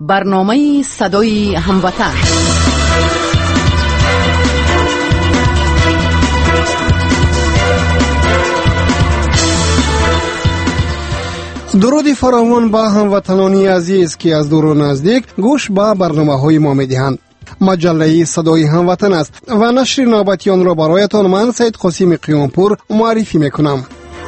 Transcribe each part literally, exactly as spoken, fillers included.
برنامه صدای هموطن. درود فراوان با هموطنانی عزیز که از دور و نزدیک گوش به برنامه‌های ما می‌دهند. مجله صدای هموطن است و نشر نوبتی آن را برایتان من سید قاسم قیامپور معرفی میکنم.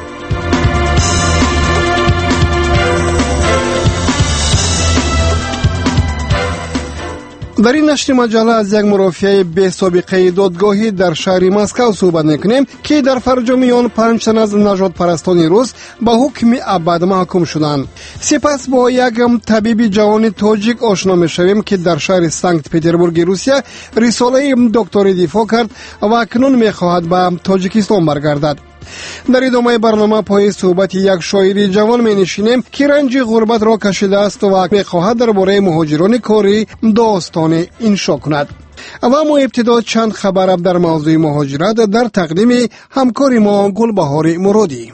در این نشر مجله از یک مرافعه بی سابقه دادگاهی در شهر مسکو صحبت میکنیم که در فرجام آن پنج تن از نژاد پرستان روس به حکم ابد محکوم شدند. سپس با یک طبیب جوان تاجیک آشنا میشویم که در شهر سنت پترزبورگ روسیه رساله دکتری دفاع کرد و اکنون میخواهد به تاجیکستان برگردد. در ادامه برنامه پای صحبت یک شاعر جوان می نشینیم که رنج غربت را کشیده است و می خواهد درباره مهاجران کاری داستان انشا کند. و ما ابتدا چند خبر در موضوع مهاجرت در تقدیم همکار ما گلبهار مرادی.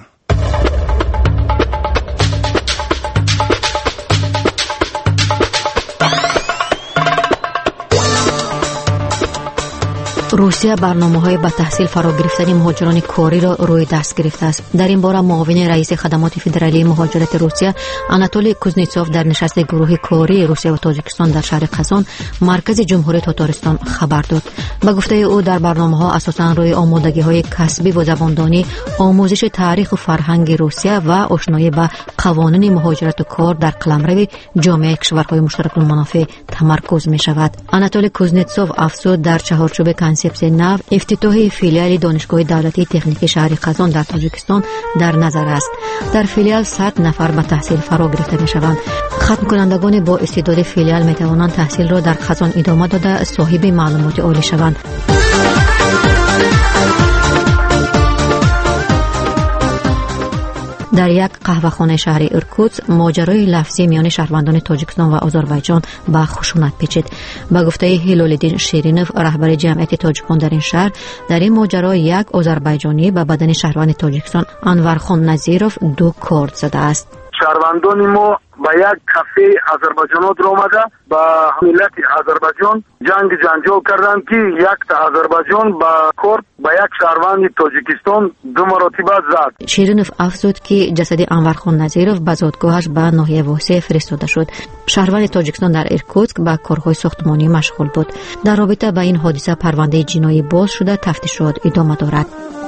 روسیه برنامه‌های به تحصیل فرا گرفتن مهاجران کاری را روی دست گرفته است. در این باره معاون رئیس خدمات فدرالی مهاجرت روسیه آناتولی کوزنتسوف در نشست گروه کاری روسیه و تاجیکستان در شهر قزان مرکز جمهوری تاتارستان خبر داد. به گفته او در برنامه‌ها اساساً روی آمادگی‌های کسبی و زباندانی، آموزش تاریخ و فرهنگ روسیه و آشنایی با قوانین مهاجرت و کار در قلمرو جامعه کشورهای مشترک المنافع تمرکز می‌شود. آناتولی کوزنتسوف افزود در چهارچوب کنسپت نو افتتاح فیلیال دانشگاه دولتی تکنیکی شهر قزان در تاجیکستان در نظر است. در فیلیال صد نفر به تحصیل فرا گرفته می‌شوند. ختم کنندگان با استعداد فیلیال می‌توانند تحصیل را در قزان ادامه داده صاحب معلومات عالی شوند. در یک قهوه‌خانه شهر ارکوتسک ماجرای لفظی میان شهروندان تاجیکستان و آذربایجان به خشونت پیچید. به گفته هلال‌الدین شیرینوف رهبر جمعیت تاجیکان در این شهر، در این ماجرا یک آذربایجانی به بدن شهروند تاجیکستان انورخان نظیروف دو کارد زده است. شهروندان ما با یک کافه آذربایجان در آمده با ملت آذربایجان جنگ جنجال کردند که یک تا آذربایجان با کورد با یک شهروند تاجیکستان دو مرتبه زد. شیرینوف افزود که جسد انورخان نظیروف به زادگاهش به ناحیه واسع فرستاده شد. شهروند تاجیکستان در ارکوتسک با کارهای ساختمانی مشغول بود. در رابطه با این حادثه پرونده جنایی باز شده تفتیشات ادامه دارد.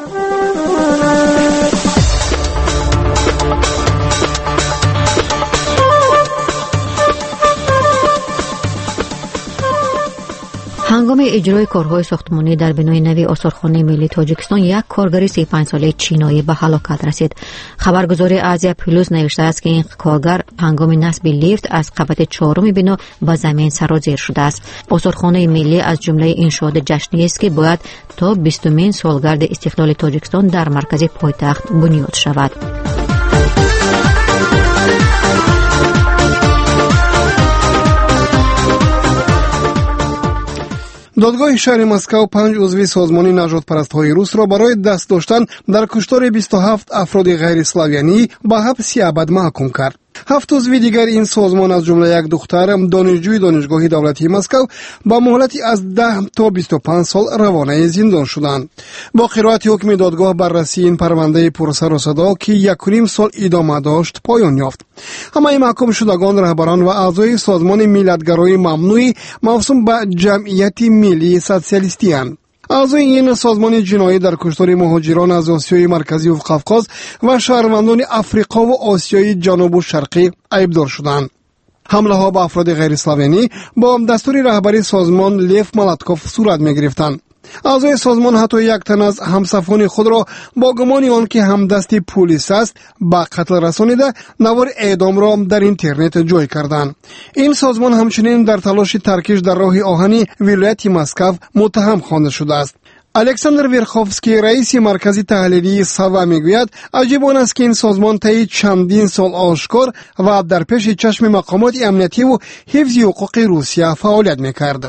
هنگام اجرای کارهای ساختمانی در بنای نوی آثارخانه ملی تاجیکستان یک کارگر سی و پنج ساله چینایی به هلاکت رسید. خبرگزاری آزیا پلوس نوشته است که این کارگر هنگام نصب لیفت از قبت چهارم بنا به زمین سرازیر شده است. آثارخانه ملی از جمله انشاءات جشنی است که باید تا بیستمین سالگرد استقلال تاجیکستان در مرکز پایتخت بنیاد شود. دادگاه شهر مسکو پنج عضو سازمان نژاد پرست‌های روس را برای دست داشتن در کشتار بیست و هفت افراد غیر اسلاویانی به حبس ابد محکوم کرد. هفت عضو دیگر این سازمان از جمله یک دختر دانشجوی دانشگاه دولتی مسکو با مهلتی از ده تا بیست و پنج سال روانه زندان شدند. با قرائت حکم دادگاه بررسی این پرونده پرسر و صدا که یک و نیم سال ادامه داشت پایان یافت. همه محکوم شدگان رهبران و اعضای سازمان ملیت‌گرای ممنوعی موسوم به جمعیت ملی سوسیالیستی اند. اعضای این سازمان جنایی در کشتار مهاجران از آسیای مرکزی و قفقاز و شهروندان افریقا و آسیای جنوب و شرقی عیبدار شدند. حمله ها به افراد غیر اسلامی با دستور رهبری سازمان لیف ملاتکوف صورت می گرفتند. اعضای سازمان حتی یک تن از همصفان خود را با گمان آنکه همدست پلیس است به قتل رسانیده نوار اعدام را در اینترنت جای کردند. این سازمان همچنین در تلاش ترکش در راه آهنی ولایت مسکو متهم خوانده شده است. الکساندر ویرخوفسکی رئیس مرکز تحلیلی ساوا میگوید عجیب آن است که این سازمان طی چندین سال آشکار و در پیش چشم مقامات امنیتی و حفظ حقوق روسیه فعالیت میکرد.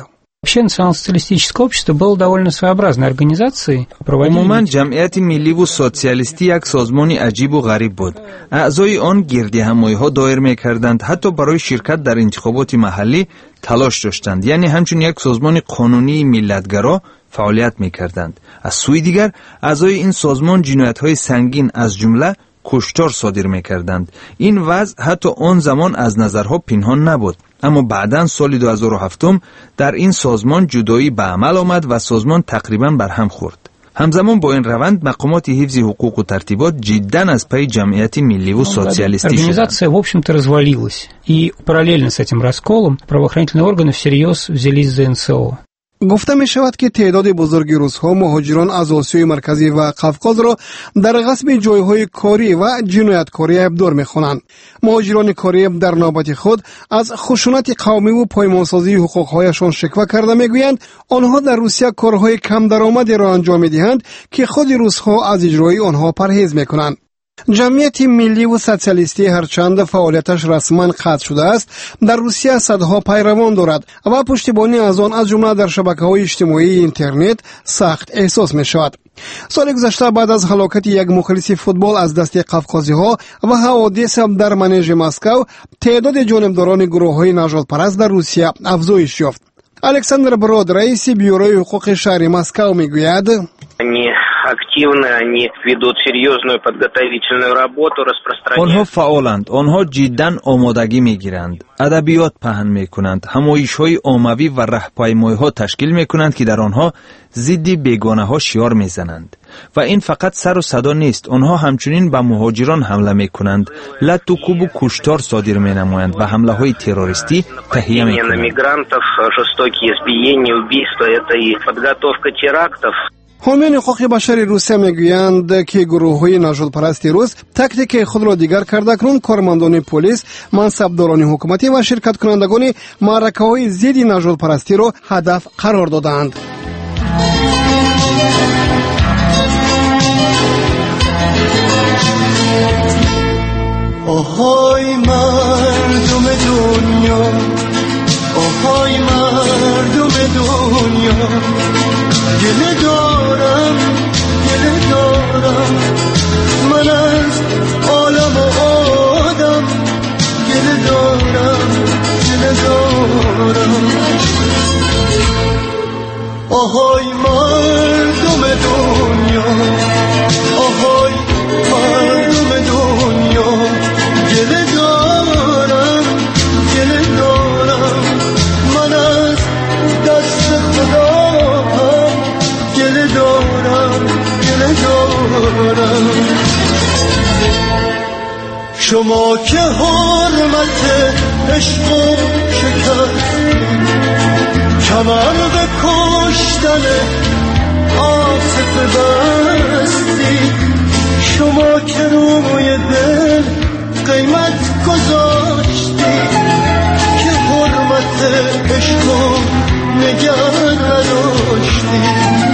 Вообще национал-социалистическое общество было довольно своеобразной организацией. عموما جمعیت ملی و سوسیالیستی یک سازمانی عجیب و غریب بود. اعضای آن گردی همایی‌ها دایر می‌کردند، حتی برای شرکت در انتخابات محلی تلاش داشتند. یعنی همچون یک سازمان قانونی ملتگرا فعالیت می‌کردند. از سوی دیگر اعضای این سازمان جنایت‌های سنگین از جمله کشتار صادر می‌کردند. این وضع حتی آن زمان از نظرها پنهان نبود. اما بعداً سال دو هزار و هفت در این سازمان جدایی به عمل آمد و سازمان تقریباً برهم خورد. همزمان با این روند مقامات حفظ حقوق و ترتیبات جداً از پای جمعیت ملی و سوسیالیستی شدند. Организация, в общем-то, развалилась. И параллельно с этим расколом правоохранительные органы всерьез взялись за эн цэ о. گفته می شود که تعداد بزرگی روس‌ها مهاجران از آسیای مرکزی و قفقاز را در غصب جایهای کاری و جنایتکاری ابدار می خوانند. مهاجران کاری در نوبت خود از خشونت قومی و پایمانسازی حقوقهایشان شکوه کرده می گویند آنها در روسیه کارهای کم درآمدی را انجام می دهند که خود روس‌ها از اجرای آنها پرهیز می کنند. جمعیت ملی و سوسیالیستی هرچند فعالیتش رسما قطع شده است، در روسیه صدها پیروان دارد و پشتیبانی از آن از جمله در شبکه‌های اجتماعی اینترنت سخت احساس می شود. سال گذشته بعد از هلاکت یک مخلص فوتبال از دست قفقازی‌ها و حوادث در منیژ مسکو، تعداد جانبداران گروه‌های نژاد پرست در روسیه افزایش یافت. الکساندر برود، رئیس بیوروی حقوق شهری مسکو میگوید активны, они ведут серьезную подготовительную работу, распространяют. آنها فعالند، آنها جداً آمادگی میگیرند، ادبیات پهن میکنند، همایش‌های عمومی و راهپیمایی‌ها تشکیل میکنند که در آنها ضد بیگانه‌ها شعار میزنند. و این فقط سر و صدا نیست، آنها همچنین به مهاجران حمله میکنند، لط و کوب و کشتار صادر مینمایند و حمله‌های تروریستی تهیه میکنند. حامیان حقوق بشر روسیه میگویند که گروه‌های نژاد پرست روس تاکتیک خود را دیگر کرده کنون کارمندان پلیس، منصبداران حکومتی و شرکت کنندگان معرکه‌های ضد نژاد پرستی را هدف قرار دادند. آهای مردم دنیا، آهای مردم دنیا، گله دارم گله دارم من از عالم و آدم، گله دارم گله دارم. آهای مردم دنیا، آهای مردم دنیا، گله دارم گله دارم من از دست خدا، گله دارم گله دارم. شما که حرمت عشق و شکستید، کمر به کشتن عاطفه بستید، شما که روی دل قیمت گذاشتید که حرمت عشق و نگه نداشتید.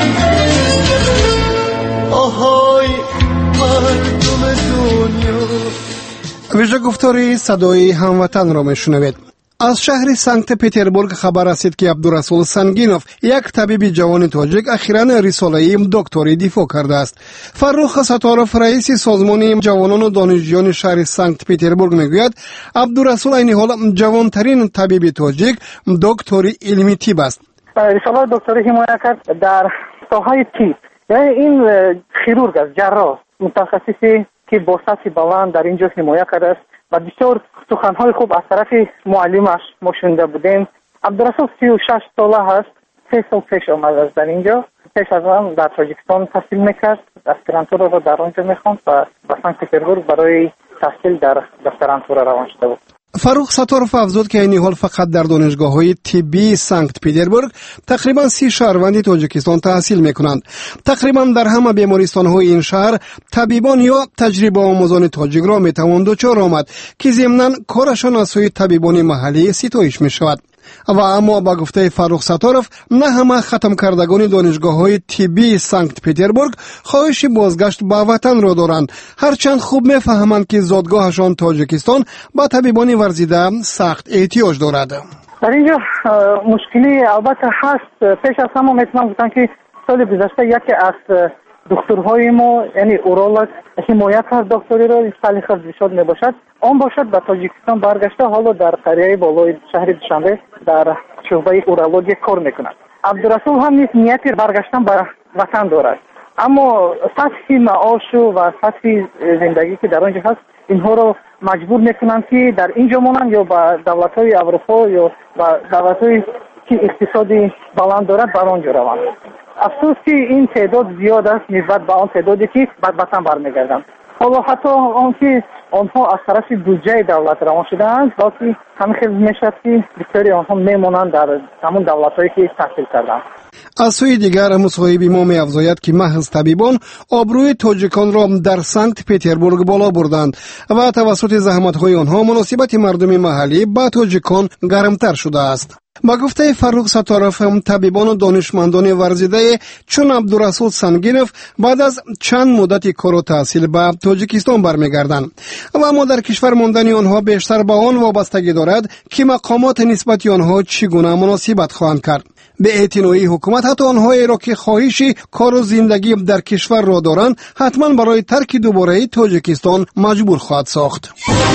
آهای مردم دنیا. ویژه گفتاری صدای هموطن را میشنوید. از شهر سنت پتربورگ خبر رسید که عبدالرسول سنگینوف، یک طبیب جوان تاجیک، اخیراً رساله‌ای دکتری دفاع کرده است. فرخ ستارف، رئیس سازمان جوانان و دانشجویان شهر سنت پتربورگ میگوید عبدالرسول این حال جوانترین طبیب تاجیک دکتری علمی طب است. رساله دکتری حمایت کرد در ساحه طب، یعنی این خیرورگ است، جراح، متخصصی که با سطح بلند در اینجا حمایت کرده است و بسیار سخنهای خوب از طرف معلمش ما شنیده بودیم. عبدالرسول سی و شش ساله هست، سه سال پیش آمد است در اینجا. پیش از آن در تاجیکستان تحصیل میکرد، اسپرانتورا را در آنجا میخواند و به سنت پتربورگ برای تحصیل در دکترانتورا روان شده بود. فروخ ستارف افزود که این حال فقط در دانشگاه‌های طبی سنت پتربورگ تقریبا سی شهروند تاجیکستان تحصیل می‌کنند. تقریبا در همه بیمارستان‌های این شهر طبیبان یا تجربه آموزان تاجیک را می‌توان دچار آمد که ضمناً کارشان از سوی طبیبان محلی ستایش می‌شود. و اما با گفته فروخ ستارف نه همه ختم کردگان دانشگاه‌های طبی سنت پتربورگ خواهش بازگشت به وطن را دارند، هرچند خوب می‌فهمند که زادگاهشان تاجیکستان با طبیبان ورزیده سخت احتیاج دارد. در اینجا مشکلی البته هست. پیش از همه میتونم گفتن که سال گذشته یکی از دکترهای ما یعنی اورولوژ حمایت از دکتری را سالی خرج شد میباشد، آن باشد به تاجیکستان برگشته، حالا در قریه بالای شهر دوشنبه در شعبه اورولوژی کار میکند. عبدالرسول هم نیز نیتی برگشتن به وطن دارد، اما سطح معاش و سطح زندگی که در آنجا هست اینها رو مجبور میکنند که در اینجا مانند یا به دولت‌های اروپا یا به دولت‌های که اقتصادی بلند دارد بر آنجا روند. افسوس که این تعداد زیاد است نسبت به آن تعدادی که به وطن برمیگردند. حالا حتی آنکه آنها از طرف بودجه دولت روان شده‌اند، بلکه همین خیلی میشد که بسیاری آنها میمانند در همون دولت‌هایی که تحصیل کردند. از سوی دیگر مصاحبه ما می افزاید که محض طبیبان آبروی تاجیکان را در سنت پتربورگ بالا بردند و توسط زحمت‌های آنها مناسبت مردم محلی با تاجیکان گرمتر شده است. با گفته فرخ ستارف هم طبیبان و دانشمندان ورزیده چون عبدالرسول سنگینوف بعد از چند مدت کار و تحصیل به تاجیکستان برمیگردند و اما در کشور ماندن آنها بیشتر به آن وابستگی دارد که مقامات نسبت آنها چگونه مناسبت خواهند کرد. به اعتنایی حکومت حتی آنهایی را که خواهش کار و زندگی در کشور را دارند حتما برای ترک دوباره تاجیکستان مجبور خواهد ساخت.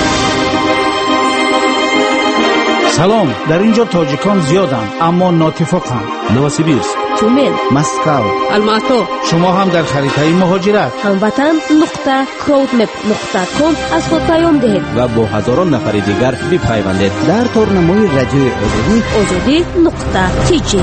سلام، در اینجا تاجیکان زیادند اما ناتفاقند. نوسیبیرسک، تومن، مسکو، الماتو. شما هم در خریدهای مهاجرت هموطن نقطه کراودمپ نقطه کام از خود پیام دهید و با هزاران نفر دیگر بپیوندید در تورنمای رادیوی آزادی آزادی نقطه تی جی.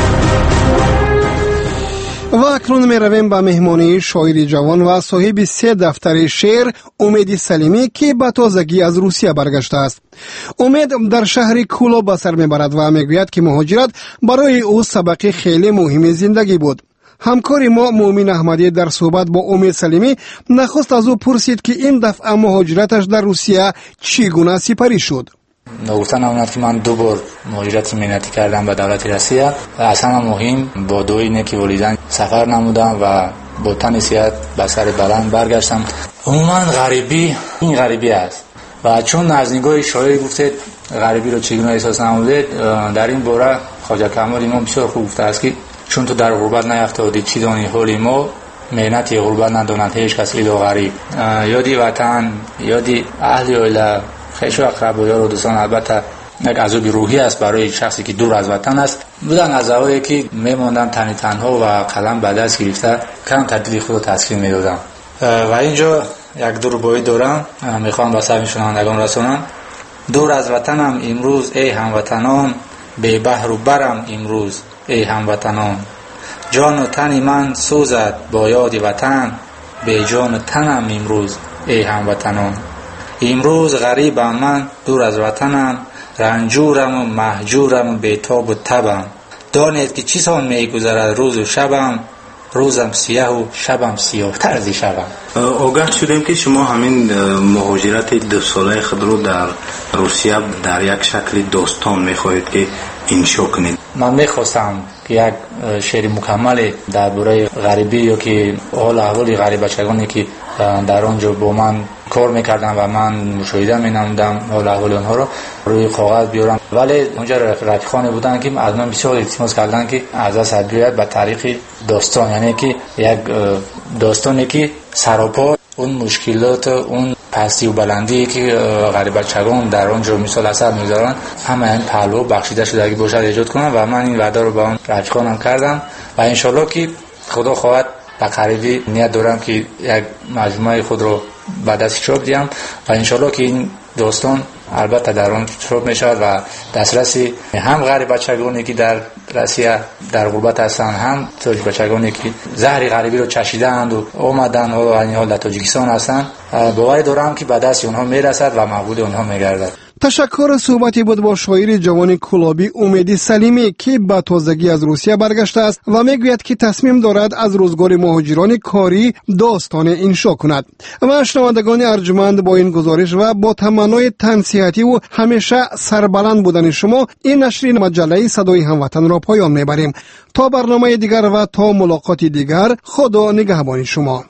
و اکنون می رویم به مهمانی شاعر جوان و صاحب سه دفتر شعر امید سلیمی که به تازگی از روسیه برگشته است. امید در شهر کولا به سر میبرد و میگوید که مهاجرت برای او سبق خیلی مهم زندگی بود. همکار ما مومن احمدی در صحبت با امید سلیمی نخست از او پرسید که این دفعه مهاجرتش در روسیه چگونه سپری شد. گفتن اومد که من دو بار مهاجرت مهنتی کردم به دولت روسیه و اصلا مهم با دو اینه که ولیدن سفر نمودم و با تن صحت به سر بلند برگشتم. عموما غریبی این غریبی است و چون از نگاه شاعر گفته غریبی رو چگونه احساس نموده، در این باره خواجه کمال امام بسیار خوب گفته است که چون تو در غربت نیفتادی چی دانی حال ما، مهنتی غربت نداند هیچ کس الا غریب. یادی وطن، یادی اهل عائله، خیش و اقرب و یار و دوستان البته یک عذاب روحی است برای شخصی که دور از وطن است. بودن از اولی که میموندم تنی تنها و قلم به دست گرفته کم تدلیل خود رو تسکین میدادم و اینجا یک دو ربایی دارم میخوام به سر شنوندگان رسونم. دور از وطنم امروز ای هموطنان، بی بحر و برم امروز ای هموطنان. جان و تن من سوزد با یاد وطن، بی جان و تنم امروز ای هموطنان. امروز غریبم من دور از وطنم، رنجورم و مهجورم و بیتاب و تبم. دانید که چی سان میگذرد روز و شبم، روزم سیاه و شبم سیاه تر از شبم. آگاه شدیم که شما همین مهاجرت دو ساله خود رو در روسیه در یک شکل داستان میخواهید که انشا کنید. من میخواستم که یک شعر مکمل درباره غریبی یا که حال احوال غریب بچگانی که در آنجا با من کار میکردم و من مشاهده مینمودم حال احوال آنها رو روی کاغذ بیارم، ولی اونجا رفیقانی بودن که از من بسیار التماس کردن که از دست بیاید به طریق داستان، یعنی که یک داستانی که سراپا اون مشکلات اون پستی و بلندی که غریب بچگان در آنجا مثال اثر میذارن همه این پهلو بخشیده شده باشد ایجاد کنم و من این وعده رو به اون رفیقانم کردم و انشالله که خدا خواهد به قریبی نیت دارم که یک مجموعه خود رو به دست چاپ دیم و انشالله که این داستان البته در آن چاپ می شود و دسترسی هم غریب بچگانی که در روسیه در غربت هستند، هم تاجیک بچگانی که زهر غریبی رو چشیدند و آمدن و این حال در تاجیکستان هستند، باور دارم که به دست اونها میرسد و مقبول اونها میگردد. تشکر. صحبتی بود با شاعر جوان کلابی امید سلیمی که به تازگی از روسیه برگشته است و میگوید که تصمیم دارد از روزگار مهاجران کاری داستان انشا کند. و شنوندگان ارجمند، با این گزارش و با تمنای تنصیحاتی و همیشه سربلند بودن شما این نشر مجله صدای هموطن را پایان میبریم. تا برنامه دیگر و تا ملاقات دیگر، خدا نگهبان شما.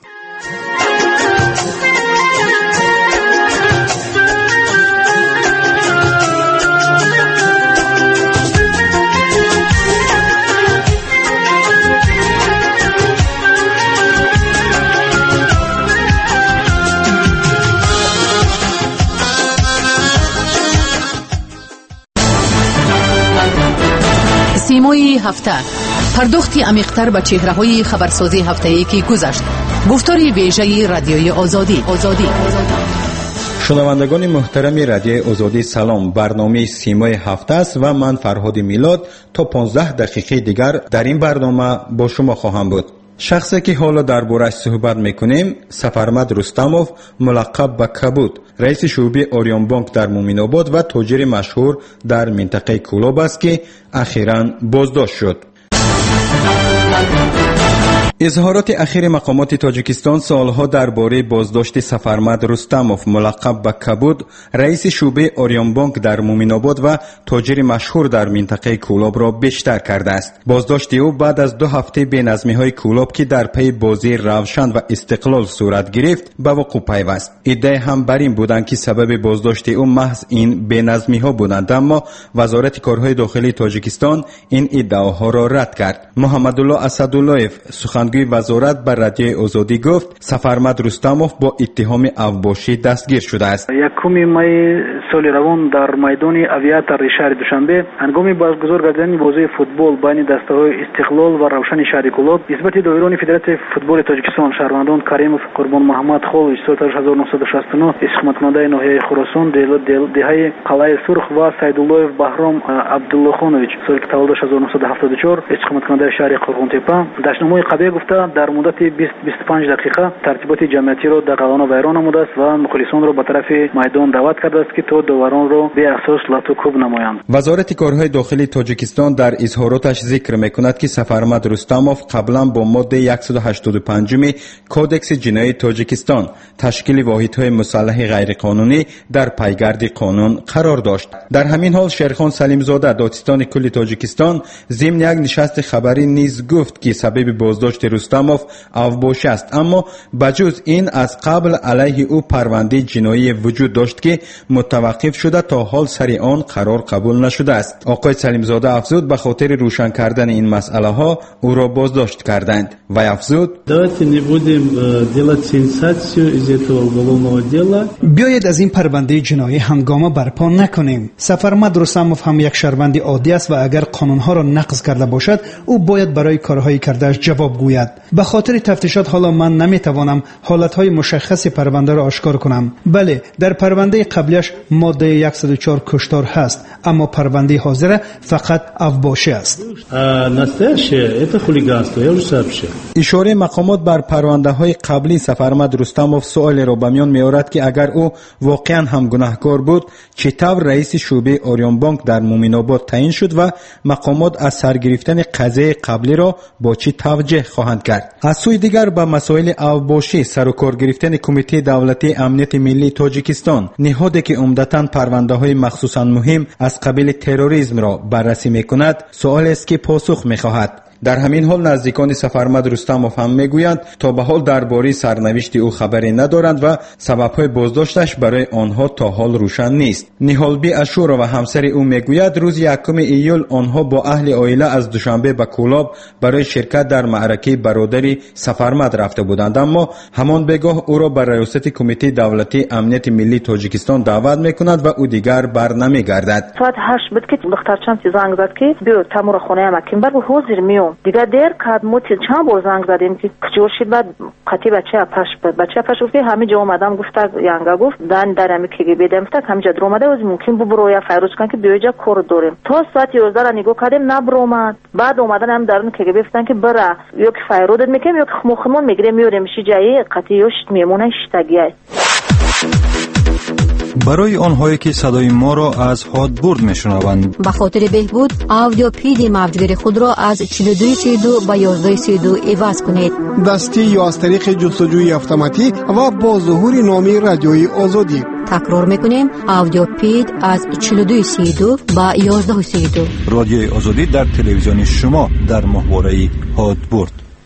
سیمای هفته، پرداختی عمیق‌تر به چهره‌های خبرسازی هفته‌ای که گذشت. گفتاری ویژه رادیوی آزادی. آزادی. شنوندگان محترم رادیوی آزادی سلام. برنامه سیمای هفته است و من فرهاد میلاد تا پانزده دقیقه دیگر در این برنامه با شما خواهم بود. شخصی که حالا درباره‌اش صحبت میکنیم سفرمد رستموف، ملقب به کبود، رئیس شعبه اوریون بانک در مومن آباد و تاجر مشهور در منطقه کولاب است که اخیراً بازداشت شد. اظهارات اخیر مقامات تاجیکستان سالها درباره بازداشت سفرمد رستموف، ملقب به کبود، رئیس شعبه اوریون بانک در مومن آباد و تاجر مشهور در منطقه کولاب را بیشتر کرده است. بازداشت او بعد از دو هفته بی‌نظمی‌های کولاب که در پی بازی روشن و استقلال صورت گرفت به وقوع پیوست. ادعای هم بر این بودند که سبب بازداشت او محض این بی‌نظمی‌ها بودند، اما وزارت کارهای داخلی تاجیکستان این ادعاها را رد کرد. محمدالله اسداللهیف، سخن گوی وزارت بر رادیوی آزادی گفت سفرمد رستموف با اتهام اوباشی دستگیر شده است. یکم مای سال روان در میدان آویاتر شهر دوشنبه هنگام برگزار کردن بازی فوتبال بین دسته‌های استقلال و روشن شهر کولاب نسبت دایران فدراسیون فوتبال تاجیکستان شهروندان کریموف، قربان محمد خولوچ، سال هزار و نهصد و شصت و نه، اقامتکننده ناحیه خراسان، دهه قلعه سرخ و سیداللهیف بهرام عبداللهخانویچ، سال تولد هزار و نهصد و هفتاد و چهار، اقامتکننده شهر قرغنتپه، داشتنامه قضیه گفته در مدت بیست تا بیست و پنج دقیقه ترتیبات جمعیتی را در قلعه ویران نموده است و مخالفان را به طرف میدان دعوت کرده است که تا داوران را به اساس لطو کوب نمایند. وزارت کارهای داخلی تاجیکستان در اظهاراتش ذکر میکند که سفرمد رستموف قبلا با ماده صد و هشتاد و پنج کودکس جنایی تاجیکستان تشکیل واحدهای مسلح غیرقانونی در پیگرد قانون قرار داشت. در همین حال شیرخان سلیم زاده، دادستان کل تاجیکستان، ضمن یک نشست خبری نیز گفت که سبب بازداشت رستموف اوباشی است، اما بجز این از قبل علیه او پرونده جنایی وجود داشت که متوقف شده تا حال سر آن قرار قبول نشده است. آقای سلیم زاده افزود به خاطر روشن کردن این مسئله ها او را بازداشت کردند و افزود بیاید از این پرونده جنایی هنگامه برپا نکنیم. سفرمد رستموف هم یک شهروند عادی است و اگر قانونها را نقض کرده باشد او باید برای کارهای کردهش جواب گوید. به خاطر تفتیشات حالا من نمیتوانم حالتهای مشخص پرونده را آشکار کنم. بله، در پرونده قبلیش ماده صد و چهار کشتار هست، اما پرونده حاضر فقط اوباشی است. اشاره مقامات بر پرونده های قبلی سفرمد رستموف سؤال را به میان میآورد که اگر او واقعا هم گناهکار بود چطور رئیس شعبه اوریون بانک در مومن آباد تعیین شد و مقامات از سرگرفتن قضیه قبلی را با چی توجه خواهند کرد. از سوی دیگر به مسائل اوباشی سر و کار گرفتن کمیته دولتی امنیت ملی تاجیکستان، نهادی که عمدتاً پرونده های مخصوصاً مهم از قبیل تروریسم را بررسی میکند، سؤال است که پاسخ میخواهد. در همین حال نزدیکان سفرمد رستموف هم میگویند تا به حال درباره سرنوشت او خبری ندارند و سببهای بازداشتش برای آنها تا حال روشن نیست. نیهالبی اشورا و همسر او میگوید روز یکم ایول آنها با اهل عائله از دوشنبه به کولاب برای شرکت در معرکه برادری سفرمد رفته بودند، اما همان بگاه او را به ریاست کمیته دولتی امنیت ملی تاجیکستان دعوت میکند و او دیگر بر نمیگردد. ساعت هشت بود که دخترچم زنگ زد که بیا تمور خونه مکیم بر حاضر میام. دیگه دیر کد ما چند بار زنگ زدیم که جور شد. بعد قطعی بچه اپش بود. بچه اپش گفت همه جا اومدم، گفت یانگا گفت دن درمی که بیدم تا همه جا در اومده از ممکن ببرو یا فیروز کن که بیای جا کار داریم. تا ساعت یازده را نگاه کردیم نبر اومد. بعد اومدن هم درون که گفتن که برا یک فیروز میکنیم یک مخمون میگیریم میوریم شی جایی قطعی یوشت میمونه شتگیه. برای آنهایی که صدای ما را از هادبورد میشنوند به خاطر بهبود آودیو پیدی موجگیر خود را از چهل و دو سی و دو به یازده سی و دو عوض کنید. دستی یا از طریق جستجوی اتوماتیک و با ظهور نامی رادیوی آزادی. تکرار میکنیم آودیو پید از چهل و دو سی و دو به یازده سی و دو. رادیوی آزادی در تلویزیون شما در محوره هادبورد.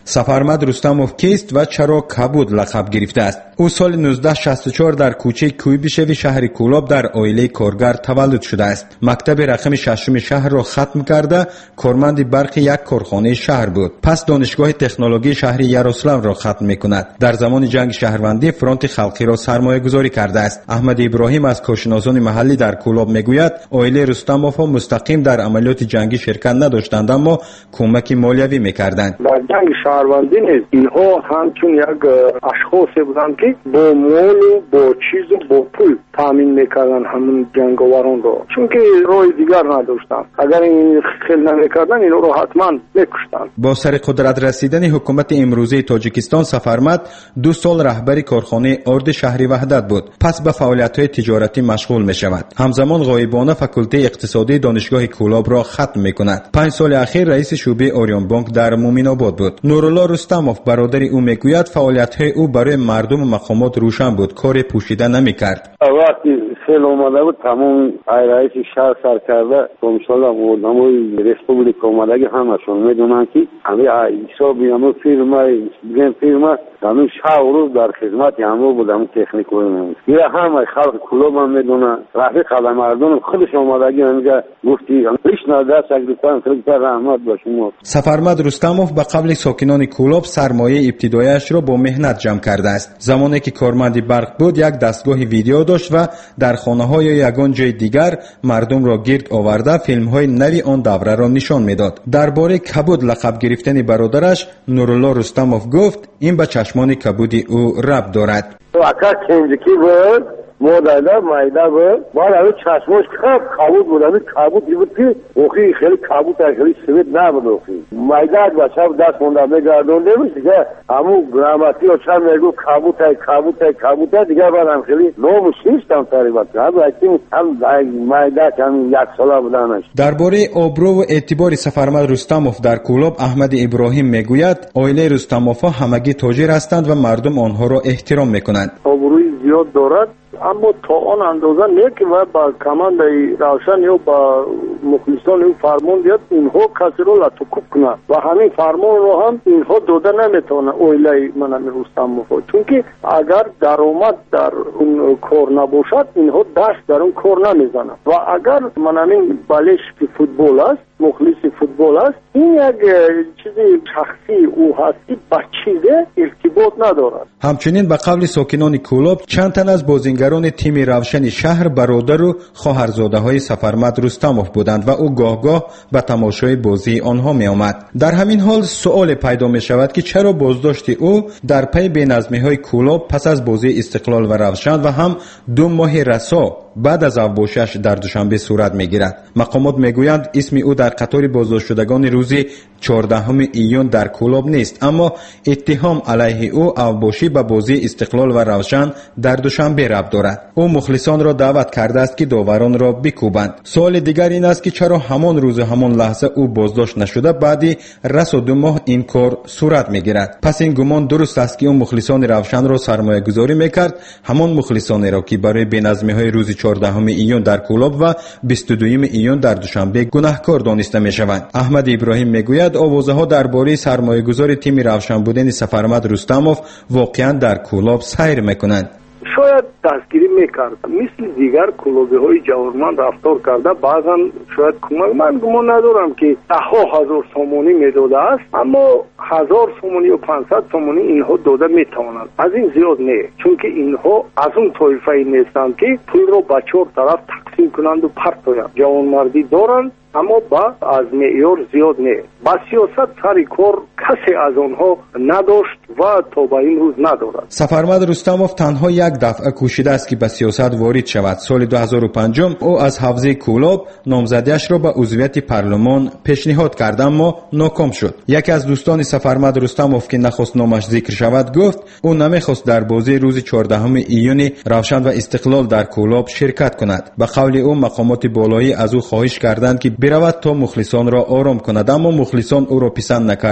سفرمد رستموف کیست و چرا کبود لقب گرفته است؟ او سال نوزده شصت و چهار در کوچه کویبشوی شهر کولاب در عائله کارگر تولد شده است. مکتب رقم ششم شهر را ختم کرده کارمند برق یک کارخانه شهر بود. پس دانشگاه تکنولوژی شهری یروسلاو را ختم می‌کند. در زمان جنگ شهروندی فرانت خلقی را سرمایه گذاری کرده است. احمد ابراهیم از کارشناسان محلی در کولاب میگوید عائله رستموف مستقیم در عملیات جنگی شرکت نداشتند اما کمک مالیوی می‌کردند. در جنگ شهروندی اینها همچون یک اشخاصی بودند که با مال و با چیز و با پول تامین میکردن همون جنگاوران رو، چون که راه دیگر نداشتن. اگر این خیل نمیکردن این رو حتما میکشتن. با سر قدرت رسیدن حکومت امروزی تاجیکستان سفرمد دو سال رهبری کارخانه ارد شهری وحدت بود. پس به فعالیت‌های تجارتی مشغول می‌شود. همزمان غایبانه فاکولته اقتصادی دانشگاه کولاب را ختم می‌کند. پنج سال اخیر رئیس شعبه اوریون بانک در مومین آباد بود. نورالله رستموف برادر او میگوید فعالیت‌های او برای مردم و مقامات روشن بود، کار پوشیده نمی‌کرد. وقتی سیل اومده بود تمام رئیس شهر سر کرده کمیسیون آوردن ریسپوبلیک اومده همشون میدونن که همه حسابی همه فیرما گیم فیرما همه شهر روز در خدمت همه بودم تکنیکوی نمید یه همه خلق کلوب هم میدونن رفیق قدم مردم خودش اومدگی همینجا گفتی ریش نده سکریتان سکریتان رحمت باشیم. سفرمد رستموف به قبل ساکنان کولاب سرمایه ابتدایش را با مهنت جمع کرده است. زمانی که کارمند برق بود یک دستگاه ویدیو داشت و در خانه های یگان جای دیگر مردم را گرد آورده فیلم های نوی آن دوره را نشان میداد. درباره کبود لقب گرفتن برادرش نورالله رستموف گفت این به چشمان کبودی او ربط دارد. اکا چنجکی بود مادرده مایده بود باید همه چشماش خب کبود بود همه کبود بود که اوخی خیلی کبود خیلی سوید نبود اوخی مایده بچه هم دست مونده میگردونده بود دیگه همون گرامتی و چند میگو کبود های کبود های کبود های دیگه باید هم خیلی نومش نیستم تقریبا هم رکتیم هم مایده هم یک ساله بودنش. درباره آبرو و اعتبار سفرمد رستموف در کولاب احمد ابراهیم میگوید عائله رستموف همگی تاجر هستند و مردم آنها را احترام میکنند. آبروی زیاد دارد اما تا آن اندازه نه که با کماند روشن یا با مخلصان او فرمان بیاد اینها کسی رو لطکوب کنند و همین فرمان رو هم اینها داده نمیتونه اویله من رستموف چون که اگر درآمد در اون کار نباشد اینها دست در اون کار نمیزنند و اگر من همین بالش که فوتبال است مخلص فوتبال است این یک چیزی شخصی او هست که با چیزه ارتباط ندارد. همچنین به قول ساکنان کولاب چند تن از بازیگران تیم روشن شهر برادر و خواهرزاده های سفرمد رستموف بودند و او گاه گاه به تماشای بازی آنها می آمد. در همین حال سؤال پیدا می شود که چرا بازداشت او در پی بی‌نظمی های کولاب پس از بازی استقلال و روشن و هم دو ماه رسا بعد از اوباشش در دوشنبه صورت میگیرد. مقامات میگویند اسم او در قطار بازداشت شدگان روز چهاردهم ایون در کولاب نیست اما اتهام علیه او اوباشی به بازی استقلال و روشن در دوشنبه ربط دارد. او مخلصان را دعوت کرده است که داوران را بکوبند. سوال دیگر این است که چرا همان روز همان لحظه او بازداشت نشده بعد رس و دو ماه این کار صورت میگیرد. پس این گمان درست است که او مخلصان روشن را سرمایه گذاری میکرد، همان مخلصانی را که برای بی‌نظمی های روز چهاردهم ایون در کولاب و بیست و دوم ایون در دوشنبه گناهکار دانسته میشوند. احمد ابراهیم میگوید آوازه ها درباره سرمایه گذاری تیم روشن بودن سفرمد رستموف واقعا در کولاب سیر میکنند. شاید دستگیری میکرد مثل دیگر کلوبی های جوانمند رفتار کرده بعضا شاید کمک من گمان ندارم که ده ها هزار سومونی میداده است اما هزار سومونی و پانصد سومونی اینها داده میتوانند از این زیاد نه چون که اینها از اون طایفه نیستند که پول رو به چهار طرف تقسیم کنند و پرتویند جوانمردی دارند اما با از معیار زیاد نه با سیاست سری کار کسی از آنها نداشت و تا به این روز ندارد. سفرمد رستموف تنها یک دفعه کوشیده است که به سیاست وارد شود. سال دو هزار و پنج او از حوزه کولاب نامزدیش را به عضویت پارلمان پیشنهاد کرد اما ناکام شد. یکی از دوستان سفرمد رستموف که نخست نامش ذکر شود گفت او نمیخواست در بازی روز چهاردهم ایون روشن و استقلال در کولاب شرکت کند. به قول او مقامات بالایی از او خواهش کردند که برود تا مخلصان را آرام کند اما مخلصان او را پسند نکردند و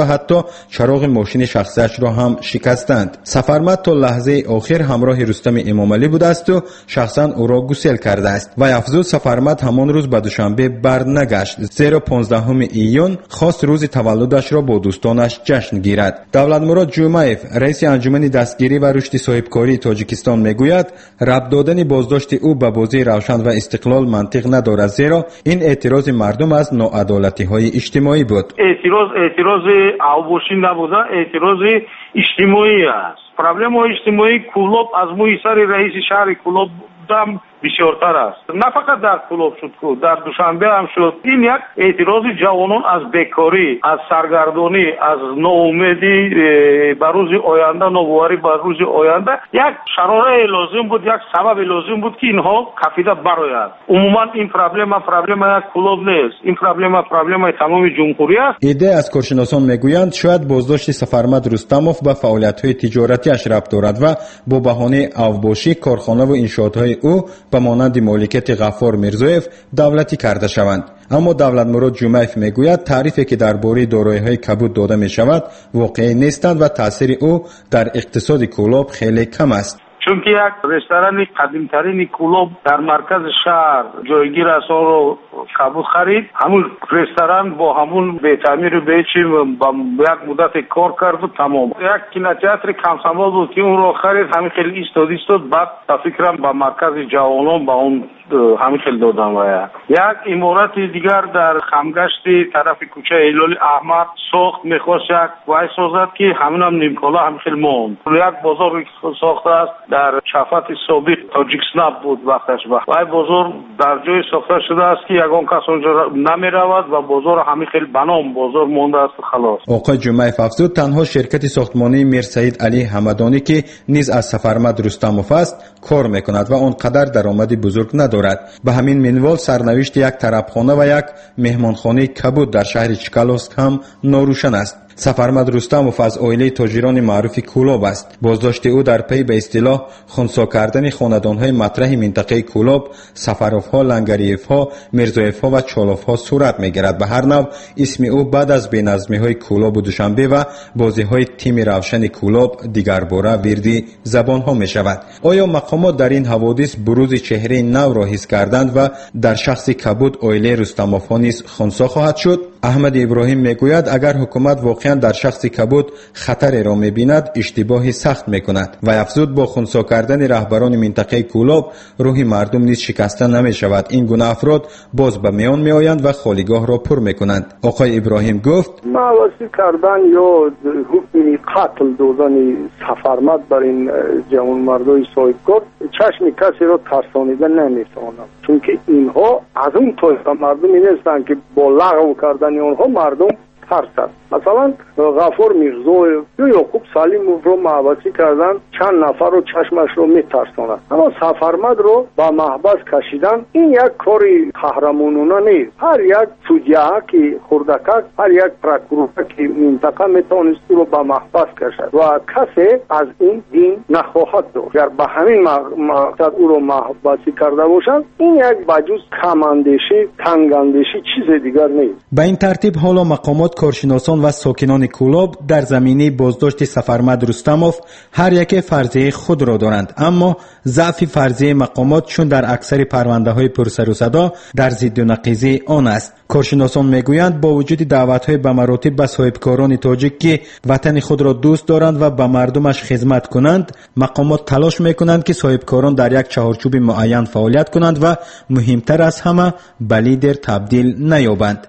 حتی چراغ ماشین شخصیش را هم شکستند. سفرمد تا لحظه آخر همراه رستم امامعلی بوده است و شخصا او را گسیل کرده است. و افزود سفرمد همان روز به دوشنبه بر نگشت، زیرا پانزدهم ایون خواست روز تولدش را با دوستانش جشن گیرد. دولتمراد جمعیف رئیس انجمن دستگیری و رشد صاحبکاری تاجیکستان میگوید ربط دادن بازداشت او به بازی روشن و استقلال منطق ندارد، زیرا این اعتراض مردم از ناعدالتی های اجتماعی بود. اعتراض اعتراض اوبوشی نبوده، اعتراض اجتماعی است. پرابلم اجتماعی کلوب از موی سر رئیس شهر کلوب دم بسیارتر است. نه فقط در کلوب شد که در دوشنبه هم شد. این یک اعتراض جوانان از بیکاری، از سرگردانی، از ناامیدی به روز آینده، نوبواری به روز آینده یک شرایط لازم بود، یک سبب لازم بود که اینها کفیده برآید. عموما این پرابلم پرابلم یک کلوب نیست، این پرابلم پرابلم تمام جمهوری است. ایده از کارشناسان میگویند شاید بازداشت سفرمد رستموف به فعالیت‌های تجارتی اش ربط دارد و با بهانه اوباشی کارخانه و انشاءات‌های او به مانند مالکیت غفار میرزویف دولتی کرده شوند. اما دولتمراد جمعیف میگوید تعریفی که درباره دارایی‌های کبود داده میشود واقعی نیستند و تاثیر او در اقتصاد کلوب خیلی کم است. چون که یک رستوران قدیمترین کلوب در مرکز شهر جایگیر از آن رو کبود خرید، همون رستوران با همون بی‌تعمیر و بیچیم با یک مدت کار کرد و تمام. یک کینوتئاتر کم سمال بود که اون رو خرید، همین خیلی ایستاد ایستاد، بعد تا فکرم با مرکز جوانان با اون همین خیلی دادم. و یک امارت دیگر در خمگشت طرف کوچه هلال احمد ساخت، میخواست یک وای سازد که همین هم نیمکالا همین خیلی موند. یک بازار ساخته است در شفت سابق تاجیکستان بود وقتش. وای بازار در جای ساخته شده است که یگان کس اونجا نمی رود و بازار همین خیلی بنام بازار مونده است خلاص. آقای جمعیف افزود تنها شرکت ساختمانی میر سعید علی حمدانی که نیز از سفرمد رستموف است کار میکند و آنقدر درآمدی بزرگ ندارد. به همین منوال سرنوشت یک طربخانه و یک مهمانخانه کبود در شهر چکالوسک هم ناروشن است. سفرمد رستموف از عائله تاجران معروف کلوب است. بازداشت او در پی به اصطلاح خنثی کردن خاندان‌های مطرح منطقه کلوب، سفروف‌ها، لنگریف‌ها، میرزایف‌ها و چالوف‌ها صورت می‌گیرد. به هر نوع اسم او بعد از بی‌نظمی‌های کلوب و دوشنبه و بازی‌های تیم روشن کلوب دیگرباره وردی زبان‌ها می‌شود. آیا مقامات در این حوادث بروز چهره نو را حس کردند و در شخص کبود عائله رستموف‌ها نیز خنثی خواهد شد؟ احمد ابراهیم میگوید اگر حکومت واقعا در شخص کبود خطر را می‌بیند اشتباه سخت می‌کند و افزود با خنثی کردن رهبران منطقه کلوب روح مردم نیز شکسته نمی‌شود. این گونه افراد باز به میان میآیند و خالیگاه را پر می‌کنند. آقای ابراهیم گفت مواسی کردن یا حکم قتل دادن سفرمد بر این جوان مردای صاحبکار چشم کسی را ترسانیده نمی‌تواند، چون که اینها از اون طایفه مردمی نیستند که با لغو کردن اونها مردم ترسد. مثلا غفار میرزویف یا یعقوب سلیموف رو محبسی کردن، چند نفر رو چشمش رو میترساند. اما سفرمد رو با محبس کشیدن این یک کاری قهرمانانه نیست. هر یک سودیه که خردکک، هر یک پروکورور که منطقه میتونست رو با محبس کشد و کسی از این دین نخواهد داشت. اگر به همین مقصد او رو محبسی کرده باشند این یک بجز کماندیشی، تنگاندیشی چیز دیگر نیست. به این ترتیب حالا مقامات، کارشناسان و ساکنان کلوب در زمینه بازداشت سفرمد رستموف هر یک فرضیه خود را دارند، اما ضعف فرضیه مقامات چون در اکثر پرونده های پرسر و صدا در ضد و نقیض آن است. کارشناسان میگویند با وجود دعوت های به مراتب به صاحبکاران تاجیک که وطن خود را دوست دارند و به مردمش خدمت کنند، مقامات تلاش میکنند که صاحبکاران در یک چهارچوب معین فعالیت کنند و مهمتر از همه به لیدر تبدیل نیابند.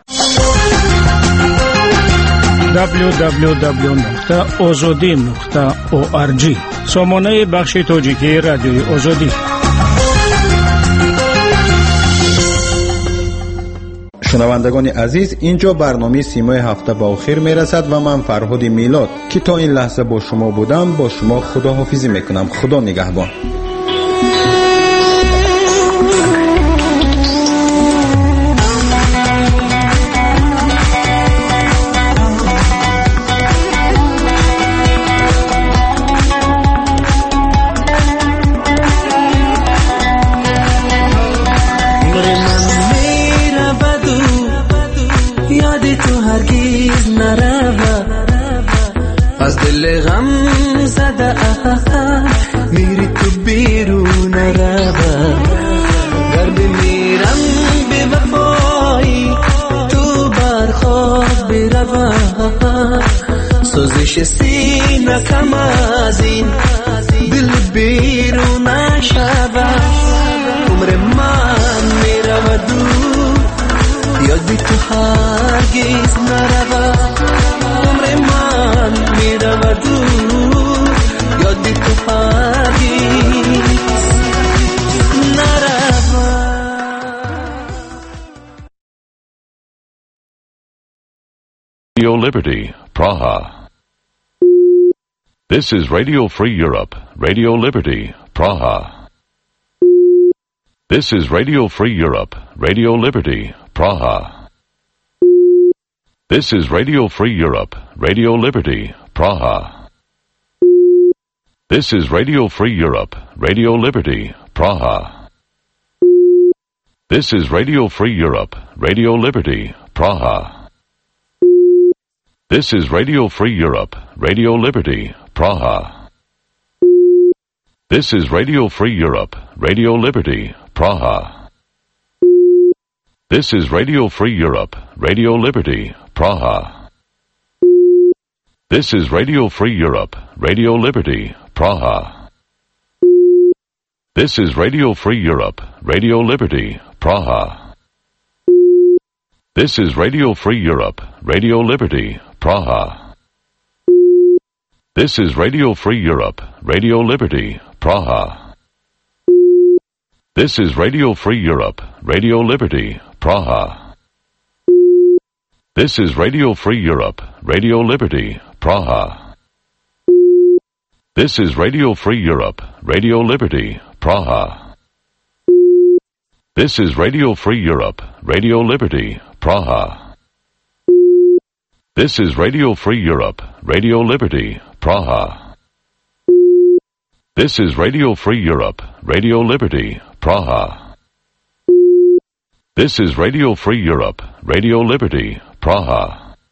دبلیو دبلیو دبلیو نقطه آزادی نقطه او آر جی سامانه بخش تاجیکی رادیوی آزادی. شنوندگان عزیز، اینجا برنامه سیمای هفته به آخر میرسد و من فرهاد میلاد که تا این لحظه با شما بودم با شما خداحافظی میکنم. خدا نگهبان. یاد تو هرگز نرود میری تو بیرون روا در بمیرم به وفایی تو برخواب بروا سوزش سینه کم از این دل بیرون نشوا عمر من میرو دور یادی تو هرگز نروا عمر من میرو دور یادی تو هرگز نروا. Radio Liberty, Praha. This is Radio Free Europe, Radio Liberty, Praha. This is Radio Free Europe, Radio Liberty, Praha. This is Radio Free Europe, Radio Liberty, Praha. This is Radio Free Europe, Radio Liberty, Praha. This is Radio Free Europe, Radio Liberty, Praha. This is Radio Free Europe, Radio Liberty, Praha. This is Radio Free Europe, Radio Liberty, Praha. This is Radio Free Europe, Radio Liberty, Praha. This is Radio Free Europe, Radio Liberty, Praha. This is Radio Free Europe, Radio Liberty, Praha. This is Radio Free Europe, Radio Liberty, Praha. This is Radio Free Europe, Radio Liberty, Praha. This is Radio Free Europe, Radio Liberty, Praha. This is Radio Free Europe, Radio Liberty, Praha. This is Radio Free Europe, Radio Liberty, Praha. This is Radio Free Europe, Radio Liberty, Praha. This is Radio Free Europe, Radio Liberty, Praha. This is Radio Free Europe, Radio Liberty, Praha. This is Radio Free Europe, Radio Liberty, Praha.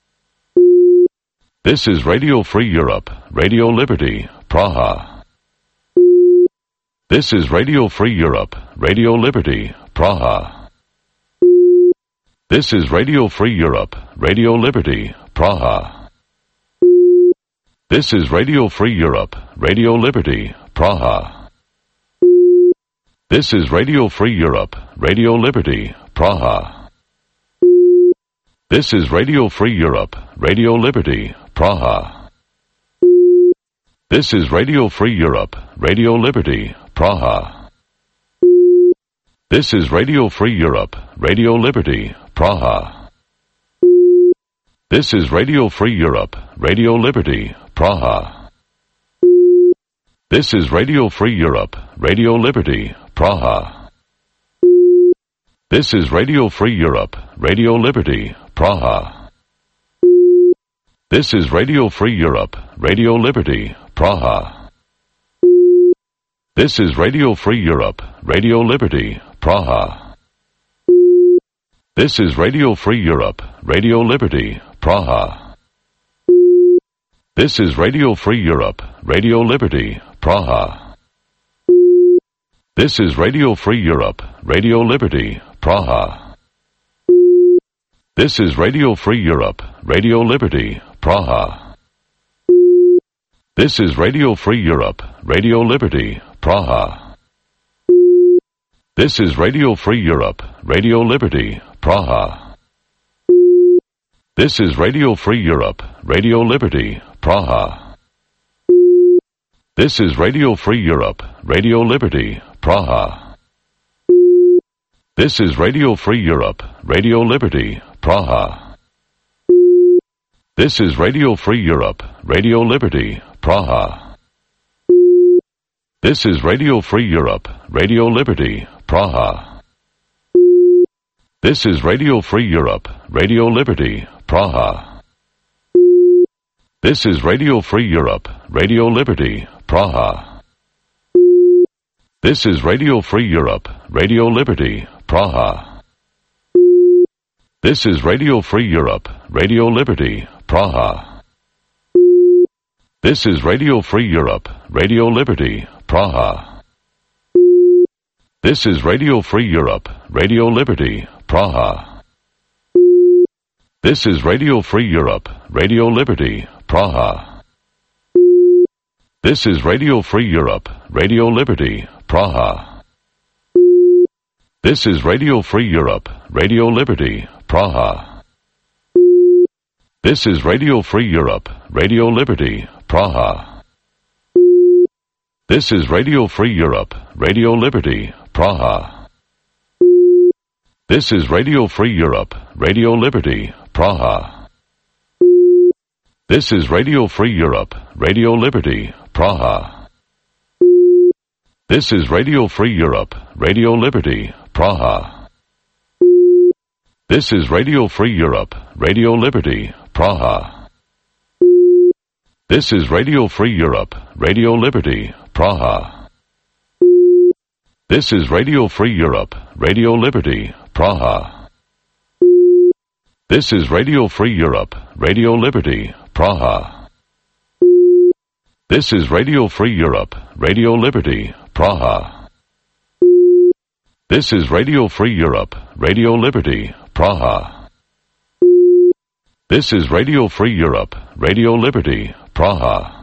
This is Radio Free Europe, Radio Liberty, Praha. This is Radio Free Europe, Radio Liberty, Praha. This is Radio Free Europe, Radio Liberty, Praha. This is Radio Free Europe, Radio Liberty, Praha. This is Radio Free Europe, Radio Liberty, Praha. This is Radio Free Europe, Radio Liberty, Praha. This is Radio Free Europe, Radio Liberty, Praha. This is Radio Free Europe, Radio Liberty, Praha. This is Radio Free Europe, Radio Liberty, Praha. This is Radio Free Europe, Radio Liberty, Praha. This is Radio Free Europe, Radio Liberty, Praha. This is Radio Free Europe, Radio Liberty, Praha. This is Radio Free Europe, Radio Liberty, Praha. This is Radio Free Europe, Radio Liberty, Praha. This is Radio Free Europe, Radio Liberty, Praha. This is Radio Free Europe, Radio Liberty, Praha. This is Radio Free Europe, Radio Liberty, Praha. This is Radio Free Europe, Radio Liberty, Praha. This is Radio Free Europe, Radio Liberty, Praha. This is Radio Free Europe, Radio Liberty, Praha. This is Radio Free Europe, Radio Liberty, Praha. This is Radio Free Europe, Radio Liberty, Praha. This is Radio Free Europe, Radio Liberty, Praha. This is Radio Free Europe, Radio Liberty, Praha. This is Radio Free Europe, Radio Liberty, Praha. This is Radio Free Europe, Radio Liberty, Praha. This is Radio Free Europe, Radio Liberty, Praha. This is Radio Free Europe, Radio Liberty, Praha. This is Radio Free Europe, Radio Liberty, Praha. This is Radio Free Europe, Radio Liberty, Praha. This is Radio Free Europe, Radio Liberty, Praha. This is Radio Free Europe, Radio Liberty, Praha. This is Radio Free Europe, Radio Liberty, Praha. This is Radio Free Europe, Radio Liberty, Praha. This is Radio Free Europe, Radio Liberty, Praha. This is Radio Free Europe, Radio Liberty, Praha. This is Radio Free Europe, Radio Liberty, Praha. This is Radio Free Europe, Radio Liberty, Praha. This is Radio Free Europe, Radio Liberty, Praha. This is Radio Free Europe, Radio Liberty, Praha. This is Radio Free Europe, Radio Liberty, Praha. This is Radio Free Europe, Radio Liberty, Praha. This is Radio Free Europe, Radio Liberty, Praha. This is Radio Free Europe, Radio Liberty, Praha. This is Radio Free Europe, Radio Liberty, Praha.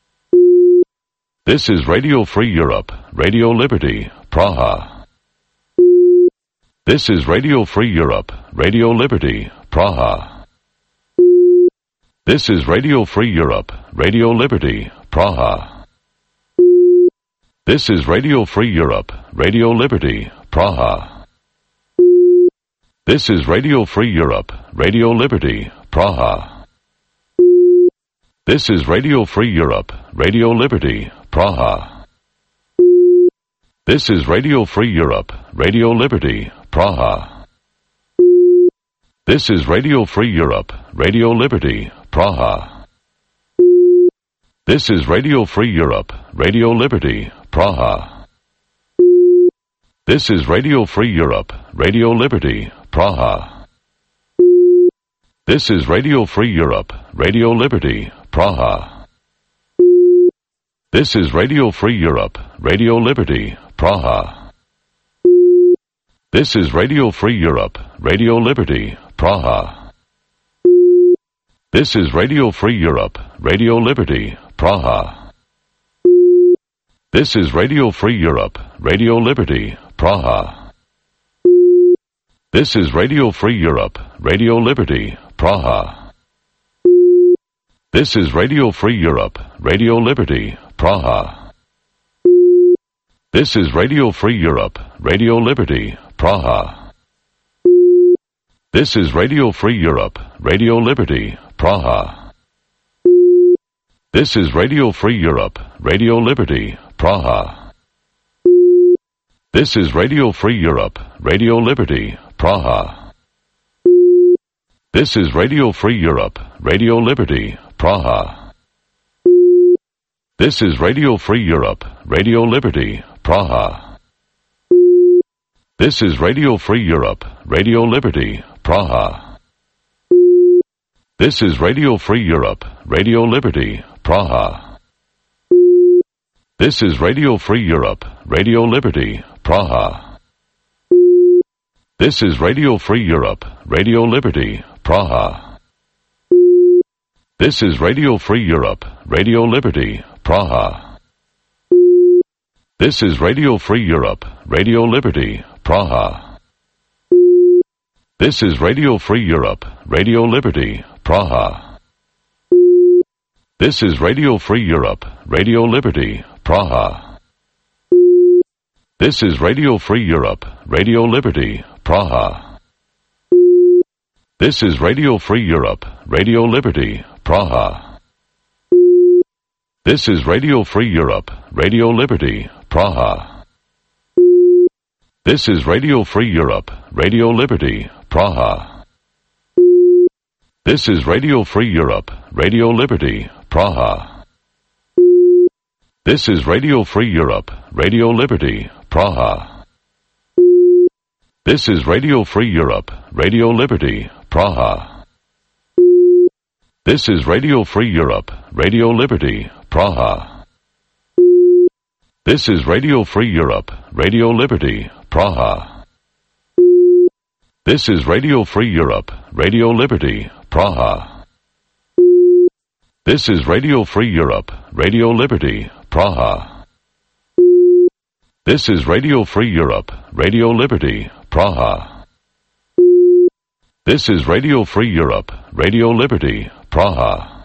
This is Radio Free Europe, Radio Liberty, Praha. This is Radio Free Europe, Radio Liberty, Praha. This is Radio Free Europe, Radio Liberty, Praha. This is Radio Free Europe, Radio Liberty, Praha. This is Radio Free Europe, Radio Liberty, Praha. This is Radio Free Europe, Radio Liberty, Praha. This is Radio Free Europe, Radio Liberty, Praha. This is Radio Free Europe, Radio Liberty, Praha. This is Radio Free Europe, Radio Liberty, Praha. This is Radio Free Europe, Radio Liberty, Praha. This is Radio Free Europe, Radio Liberty, Praha. This is Radio Free Europe, Radio Liberty, Praha. This is Radio Free Europe, Radio Liberty, Praha. This is Radio Free Europe, Radio Liberty, Praha. This is Radio Free Europe, Radio Liberty, Praha. This is Radio Free Europe, Radio Liberty, Praha. This is Radio Free Europe, Radio Liberty, Praha. This is Radio Free Europe, Radio Liberty, Praha. This is Radio Free Europe, Radio Liberty, Praha. This is Radio Free Europe, Radio Liberty, Praha. This is Radio Free Europe, Radio Liberty, Praha. This is Radio Free Europe, Radio Liberty, Praha. This is Radio Free Europe, Radio Liberty, Praha. This is Radio Free Europe, Radio Liberty, Praha. This is Radio Free Europe, Radio Liberty, Praha. This is Radio Free Europe, Radio Liberty, Praha. This is Radio Free Europe, Radio Liberty, Praha. This is Radio Free Europe, Radio Liberty, Praha. This is Radio Free Europe, Radio Liberty, Praha. This is Radio Free Europe, Radio Liberty, Praha. This is Radio Free Europe, Radio Liberty, Praha. This is Radio Free Europe, Radio Liberty, Praha. This is Radio Free Europe, Radio Liberty, Praha. This is Radio Free Europe, Radio Liberty, Praha. This is Radio Free Europe, Radio Liberty, Praha. This is Radio Free Europe, Radio Liberty, Praha. This is Radio Free Europe, Radio Liberty, Praha. This is Radio Free Europe, Radio Liberty, Praha. This is Radio Free Europe, Radio Liberty, Praha. This is Radio Free Europe, Radio Liberty, Praha. This is Radio Free Europe, Radio Liberty, Praha. This is Radio Free Europe, Radio Liberty, Praha. This is Radio Free Europe, Radio Liberty, Praha. This is Radio Free Europe, Radio Liberty, Praha.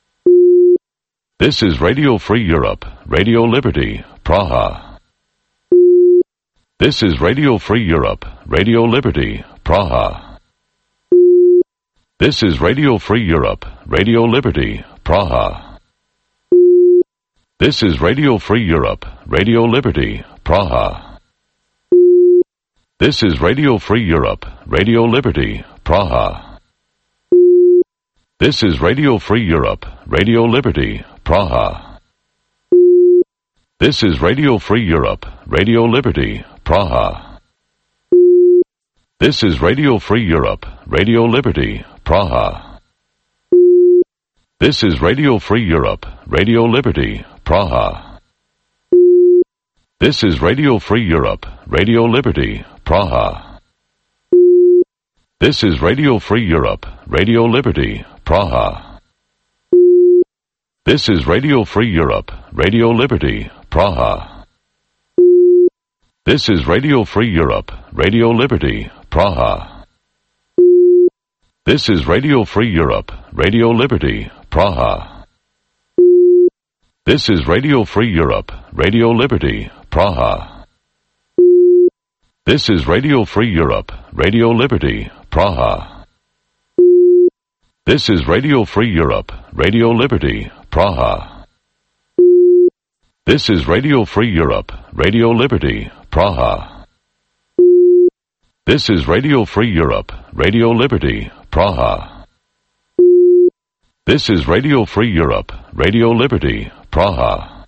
This is Radio Free Europe, Radio Liberty, Praha. This is Radio Free Europe, Radio Liberty, Praha. This is Radio Free Europe, Radio Liberty, Praha. This is Radio Free Europe, Radio Liberty, Praha. This is Radio Free Europe, Radio Liberty, Praha. This is Radio Free Europe, Radio Liberty, Praha. This is Radio Free Europe, Radio Liberty, Praha. This is Radio Free Europe, Radio Liberty, Praha. This is Radio Free Europe, Radio Liberty, Praha. This is Radio Free Europe, Radio Liberty, Praha. This is Radio Free Europe, Radio Liberty, Praha. This is Radio Free Europe, Radio Liberty, Praha. This is Radio Free Europe, Radio Liberty, Praha. This is Radio Free Europe, Radio Liberty, Praha. This is Radio Free Europe, Radio Liberty, Praha. This is Radio Free Europe, Radio Liberty, Praha. This is Radio Free Europe, Radio Liberty, Praha. This is Radio Free Europe, Radio Liberty, Praha. This is Radio Free Europe, Radio Liberty, Praha. This is Radio Free Europe, Radio Liberty, Praha.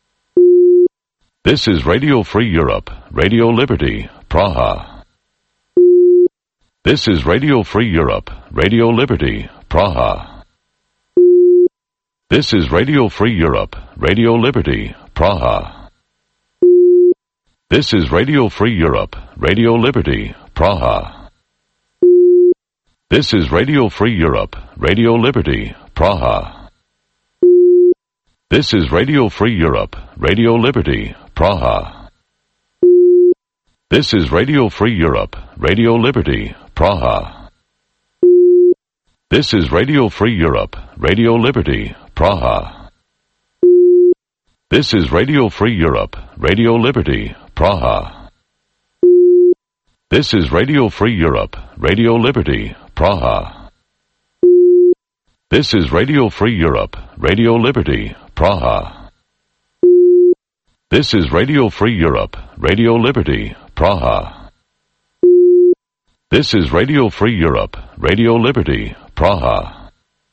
This is Radio Free Europe, Radio Liberty, Praha. This is Radio Free Europe, Radio Liberty, Praha. This is Radio Free Europe, Radio Liberty, Praha. This is Radio Free Europe, Radio Liberty, Praha. This is Radio Free Europe, Radio Liberty, Praha. This is Radio Free Europe, Radio Liberty, Praha. This is Radio Free Europe, Radio Liberty, Praha. This is Radio Free Europe, Radio Liberty, Praha. This is Radio Free Europe, Radio Liberty, Praha. This is Radio Free Europe, Radio Liberty, Praha. This is Radio Free Europe, Radio Liberty, Praha. This is Radio Free Europe, Radio Liberty, Praha. This is Radio Free Europe, Radio Liberty, Praha.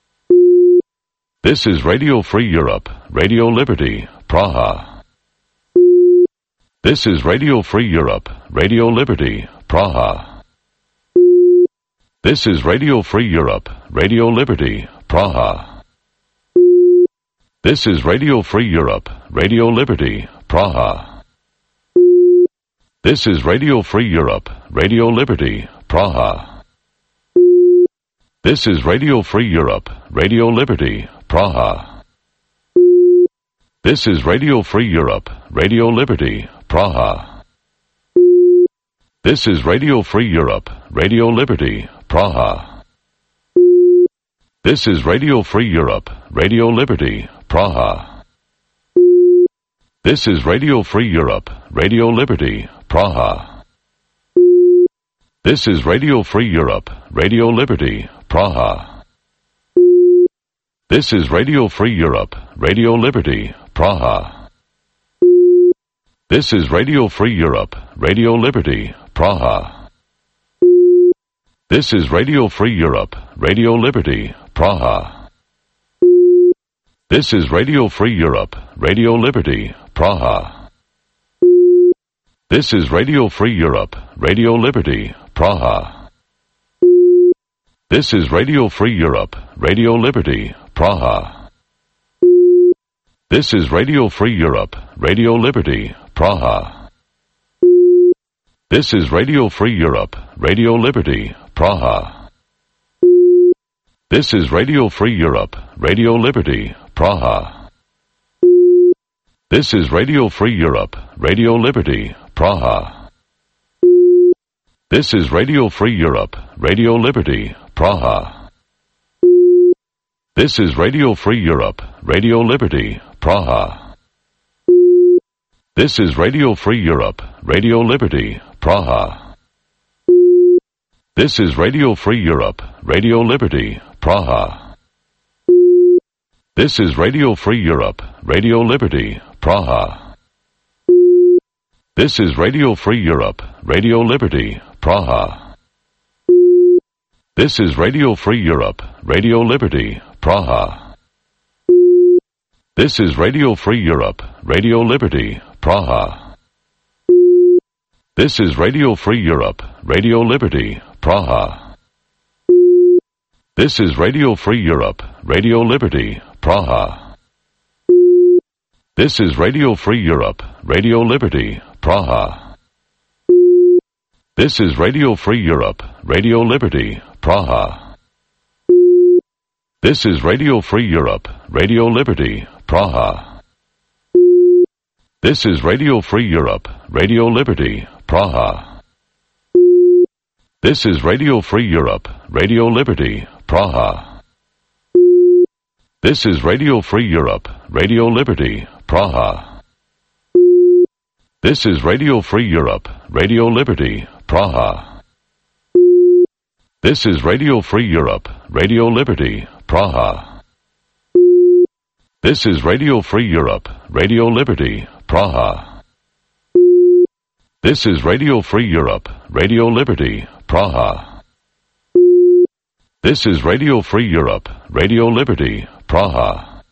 This is Radio Free Europe, Radio Liberty, Praha. This is Radio Free Europe, Radio Liberty, Praha. This is Radio Free Europe, Radio Liberty, Praha. This is Radio Free Europe, Radio Liberty, Praha. This is Radio Free Europe, Radio Liberty, Praha. This is Radio Free Europe, Radio Liberty, Praha. This is Radio Free Europe, Radio Liberty, Praha. This is Radio Free Europe, Radio Liberty, Praha. This is Radio Free Europe, Radio Liberty, Praha. This is Radio Free Europe, Radio Liberty, Praha. This is Radio Free Europe, Radio Liberty, Praha. This is Radio Free Europe, Radio Liberty, Praha. This is Radio Free Europe, Radio Liberty, Praha. This is Radio Free Europe, Radio Liberty, Praha. This is Radio Free Europe, Radio Liberty, Praha. This is Radio Free Europe, Radio Liberty, Praha. This is Radio Free Europe, Radio Liberty, Praha. This is Radio Free Europe, Radio Liberty, Praha. This is Radio Free Europe, Radio Liberty, Praha. This is Radio Free Europe, Radio Liberty, Praha. This is Radio Free Europe, Radio Liberty, Praha. This is Radio Free Europe, Radio Liberty, Praha. This is Radio Free Europe, Radio Liberty, Praha. This is Radio Free Europe, Radio Liberty, Praha. This is Radio Free Europe, Radio Liberty, Praha. This is Radio Free Europe, Radio Liberty, Praha. This is Radio Free Europe, Radio Liberty, Praha. This is Radio Free Europe, Radio Liberty, Praha. This is Radio Free Europe, Radio Liberty, Praha. This is Radio Free Europe, Radio Liberty, Praha. This is Radio Free Europe, Radio Liberty, Praha. This is Radio Free Europe, Radio Liberty, Praha. This is Radio Free Europe, Radio Liberty, Praha. This is Radio Free Europe, Radio Liberty, Praha. This is Radio Free Europe, Radio Liberty, Praha. This is Radio Free Europe, Radio Liberty, Praha. This is Radio Free Europe, Radio Liberty, Praha. This is Radio Free Europe, Radio Liberty, Praha. This is Radio Free Europe, Radio Liberty, Praha. This is Radio Free Europe, Radio Liberty, Praha. This is Radio Free Europe, Radio Liberty, Praha. This is Radio Free Europe, Radio Liberty, Praha.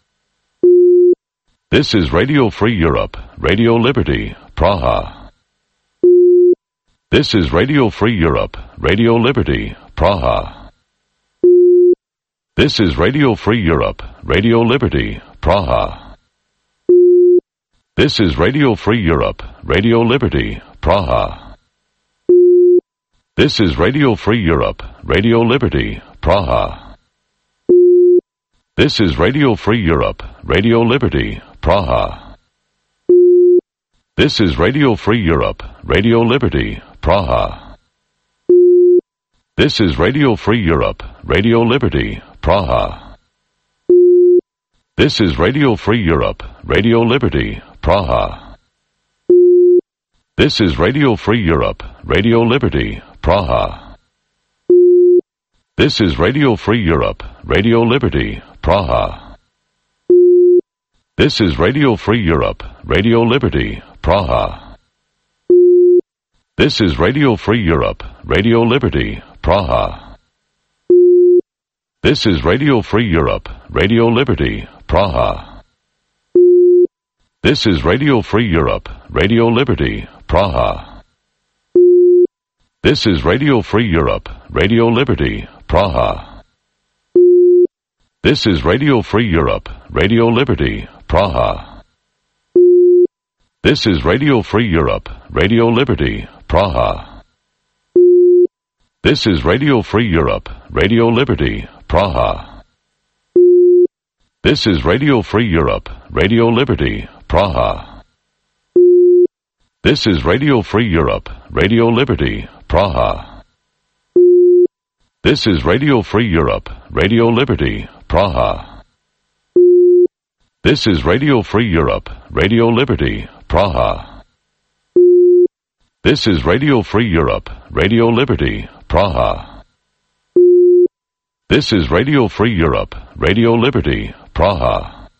This is Radio Free Europe, Radio Liberty, Praha. This is Radio Free Europe, Radio Liberty, Praha. This is Radio Free Europe, Radio Liberty, Praha. This is Radio Free Europe, Radio Liberty, Praha. This is Radio Free Europe, Radio Liberty, Praha. This is Radio Free Europe, Radio Liberty, Praha. This is Radio Free Europe, Radio Liberty, Praha. This is Radio Free Europe, Radio Liberty, Praha. This is Radio Free Europe, Radio Liberty, Praha. This is Radio Free Europe, Radio Liberty, Praha. This is Radio Free Europe, Radio Liberty, Praha. This is Radio Free Europe, Radio Liberty, Praha. This is Radio Free Europe, Radio Liberty, Praha. This is Radio Free Europe, Radio Liberty, Praha. This is Radio Free Europe, Radio Liberty, Praha. This is Radio Free Europe, Radio Liberty, Praha. This is Radio Free Europe, Radio Liberty, Praha. This is Radio Free Europe, Radio Liberty, Praha. This is Radio Free Europe, Radio Liberty, Praha. This is Radio Free Europe, Radio Liberty, Praha. This is Radio Free Europe, Radio Liberty, Praha. This is Radio Free Europe, Radio Liberty, Praha. This is Radio Free Europe, Radio Liberty, Praha. This is Radio Free Europe, Radio Liberty, Praha. This is Radio Free Europe, Radio Liberty, Praha.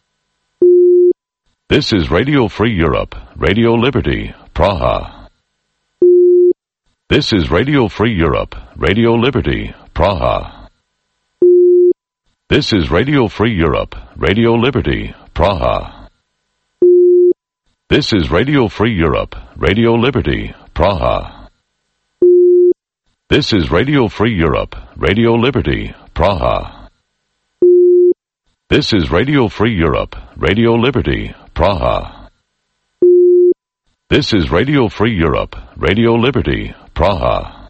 This is Radio Free Europe, Radio Liberty, Praha. This is Radio Free Europe, Radio Liberty, Praha. This is Radio Free Europe, Radio Liberty, Praha. This is Radio Free Europe, Radio Liberty, Praha. This is Radio Free Europe, Radio Liberty, Praha. This is Radio Free Europe, Radio Liberty, Praha. This is Radio Free Europe, Radio Liberty, Praha.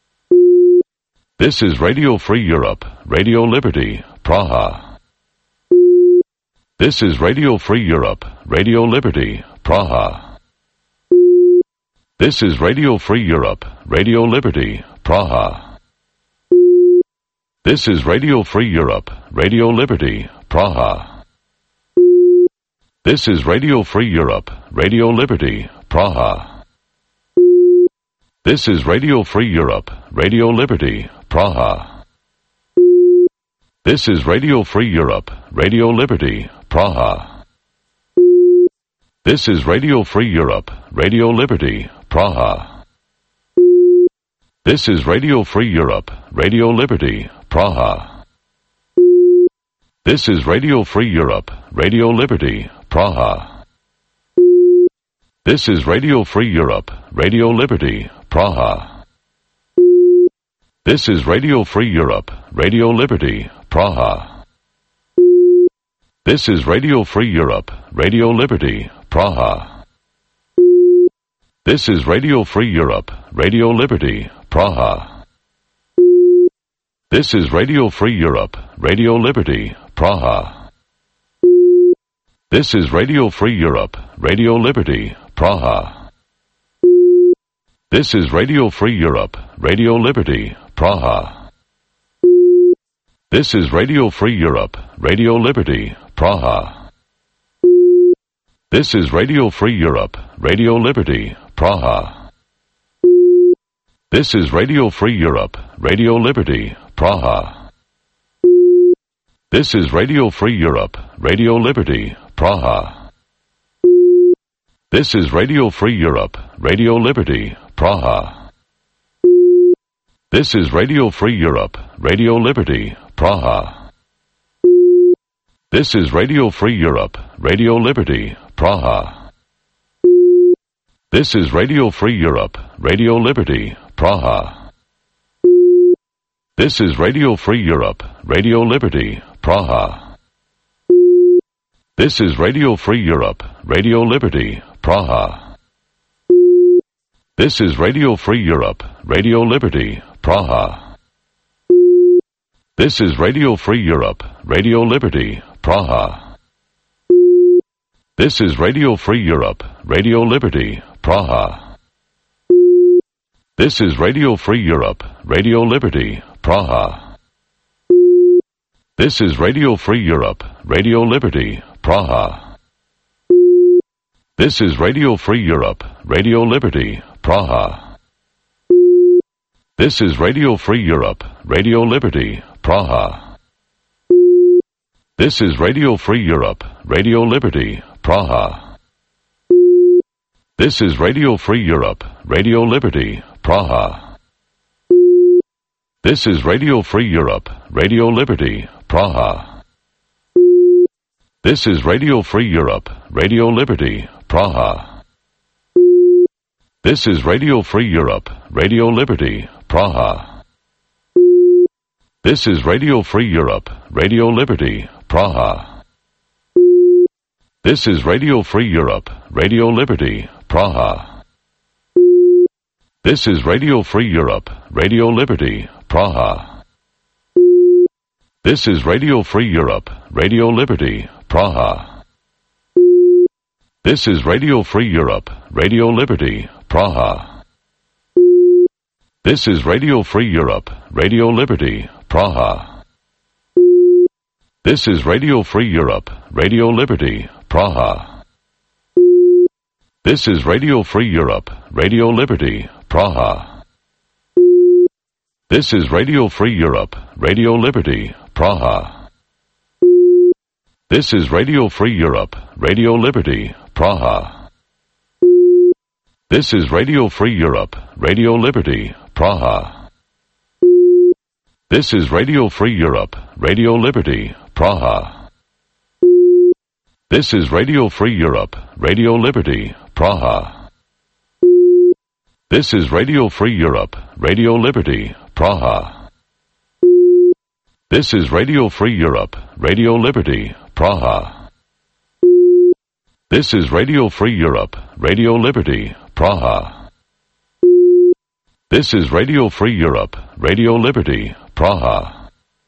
This is Radio Free Europe, Radio Liberty, Praha. This is Radio Free Europe, Radio Liberty, Praha. This is Radio Free Europe, Radio Liberty, Praha. This is Radio Free Europe, Radio Liberty, Praha. This is Radio Free Europe, Radio Liberty, Praha. This is Radio Free Europe, Radio Liberty, Praha. This is Radio Free Europe, Radio Liberty, Praha. This is Radio Free Europe, Radio Liberty, Praha. This is Radio Free Europe, Radio Liberty, Praha. This is Radio Free Europe, Radio Liberty, Praha. This is Radio Free Europe, Radio Liberty, Praha. This is Radio Free Europe, Radio Liberty, Praha. This is Radio Free Europe, Radio Liberty, Praha. This is Radio Free Europe, Radio Liberty, Praha. This is Radio Free Europe, Radio Liberty, Praha. This is Radio Free Europe, Radio Liberty, Praha. This is Radio Free Europe, Radio Liberty, Praha. This is Radio Free Europe, Radio Liberty, Praha. This is Radio Free Europe, Radio Liberty, Praha. This is Radio Free Europe, Radio Liberty, Praha. This is Radio Free Europe, Radio Liberty, Praha. This is Radio Free Europe, Radio Liberty, Praha. This is Radio Free Europe, Radio Liberty, Praha. This is Radio Free Europe, Radio Liberty, Praha. This is Radio Free Europe, Radio Liberty, Praha. This is Radio Free Europe, Radio Liberty, Praha. This is Radio Free Europe, Radio Liberty, Praha. This is Radio Free Europe, Radio Liberty, Praha. This is Radio Free Europe, Radio Liberty, Praha. This is Radio Free Europe, Radio Liberty, Praha. This is Radio Free Europe, Radio Liberty, Praha. This is Radio Free Europe, Radio Liberty, Praha. This is Radio Free Europe, Radio Liberty, Praha. This is Radio Free Europe, Radio Liberty, Praha. This is Radio Free Europe, Radio Liberty, Praha. This is Radio Free Europe, Radio Liberty, Praha. This is Radio Free Europe, Radio Liberty, Praha. This is Radio Free Europe, Radio Liberty, Praha. This is Radio Free Europe, Radio Liberty, Praha. This is Radio Free Europe, Radio Liberty, Praha. This is Radio Free Europe, Radio Liberty, Praha. This is Radio Free Europe, Radio Liberty, Praha. This is Radio Free Europe, Radio Liberty, Praha. This is Radio Free Europe, Radio Liberty, Praha. This is Radio Free Europe, Radio Liberty, Praha. This is Radio Free Europe, Radio Liberty, Praha. This is Radio Free Europe, Radio Liberty, Praha. This is Radio Free Europe, Radio Liberty, Praha. This is Radio Free Europe, Radio Liberty, Praha. This is Radio Free Europe, Radio Liberty, Praha. This is Radio Free Europe, Radio Liberty, Praha. This is Radio Free Europe, Radio Liberty, Praha. This is Radio Free Europe, Radio Liberty, Praha. This is Radio Free Europe, Radio Liberty, Praha. This is Radio Free Europe, Radio Liberty, Praha. This is Radio Free Europe, Radio Liberty, Praha.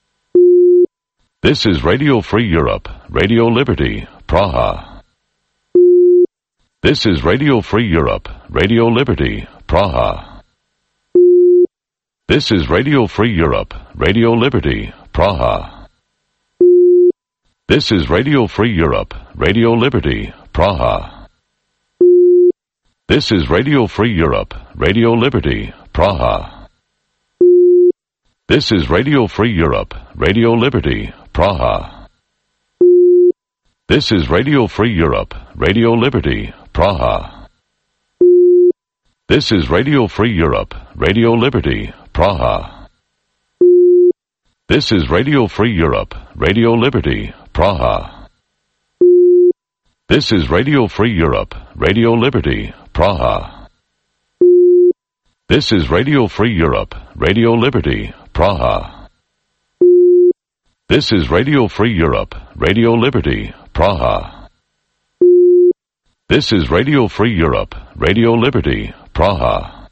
This is Radio Free Europe, Radio Liberty, Praha. This is Radio Free Europe, Radio Liberty, Praha. This is Radio Free Europe, Radio Liberty, Praha. This is Radio Free Europe, Radio Liberty, Praha. This is Radio Free Europe, Radio Liberty, Praha. This is Radio Free Europe, Radio Liberty, Praha. This is Radio Free Europe, Radio Liberty, Praha. This is Radio Free Europe, Radio Liberty, Praha. This is Radio Free Europe, Radio Liberty, Praha. This is Radio Free Europe, Radio Liberty, Praha. This is Radio Free Europe, Radio Liberty, Praha. This is Radio Free Europe, Radio Liberty, Praha. This is Radio Free Europe, Radio Liberty, Praha.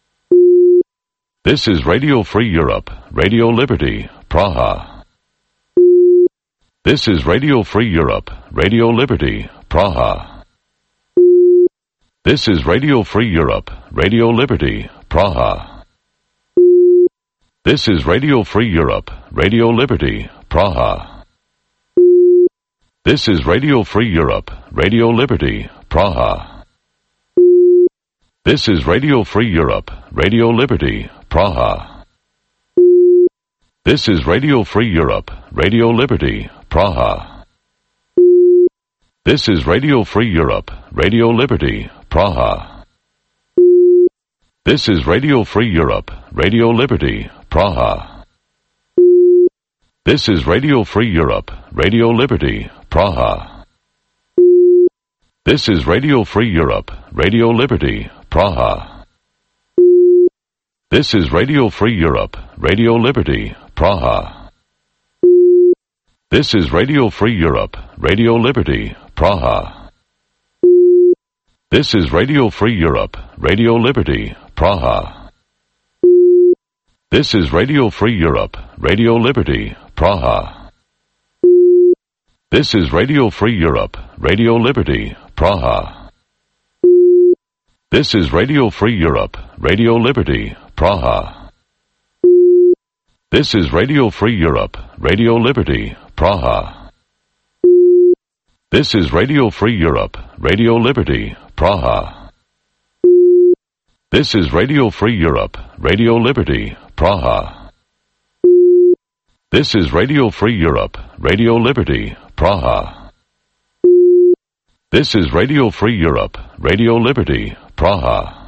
This is Radio Free Europe, Radio Liberty, Praha. This is Radio Free Europe, Radio Liberty, Praha. This is Radio Free Europe, Radio Liberty, Praha. This is Radio Free Europe, Radio Liberty, Praha. This is Radio Free Europe, Radio Liberty, Praha. This is Radio Free Europe, Radio Liberty, Praha. This is Radio Free Europe, Radio Liberty, Praha. This is Radio Free Europe, Radio Liberty, Praha. This is Radio Free Europe, Radio Liberty, Praha. This is Radio Free Europe, Radio Liberty, Praha. This is Radio Free Europe, Radio Liberty, Praha. This is Radio Free Europe, Radio Liberty, Praha. This is Radio Free Europe, Radio Liberty, Praha. This is Radio Free Europe, Radio Liberty, Praha. This is Radio Free Europe, Radio Liberty, Praha. This is Radio Free Europe, Radio Liberty, Praha. This is Radio Free Europe, Radio Liberty, Praha. This is Radio Free Europe, Radio Liberty, Praha. This is Radio Free Europe, Radio Liberty, Praha. This is Radio Free Europe, Radio Liberty, Praha. This is Radio Free Europe, Radio Liberty, Praha. This is Radio Free Europe, Radio Liberty, Praha.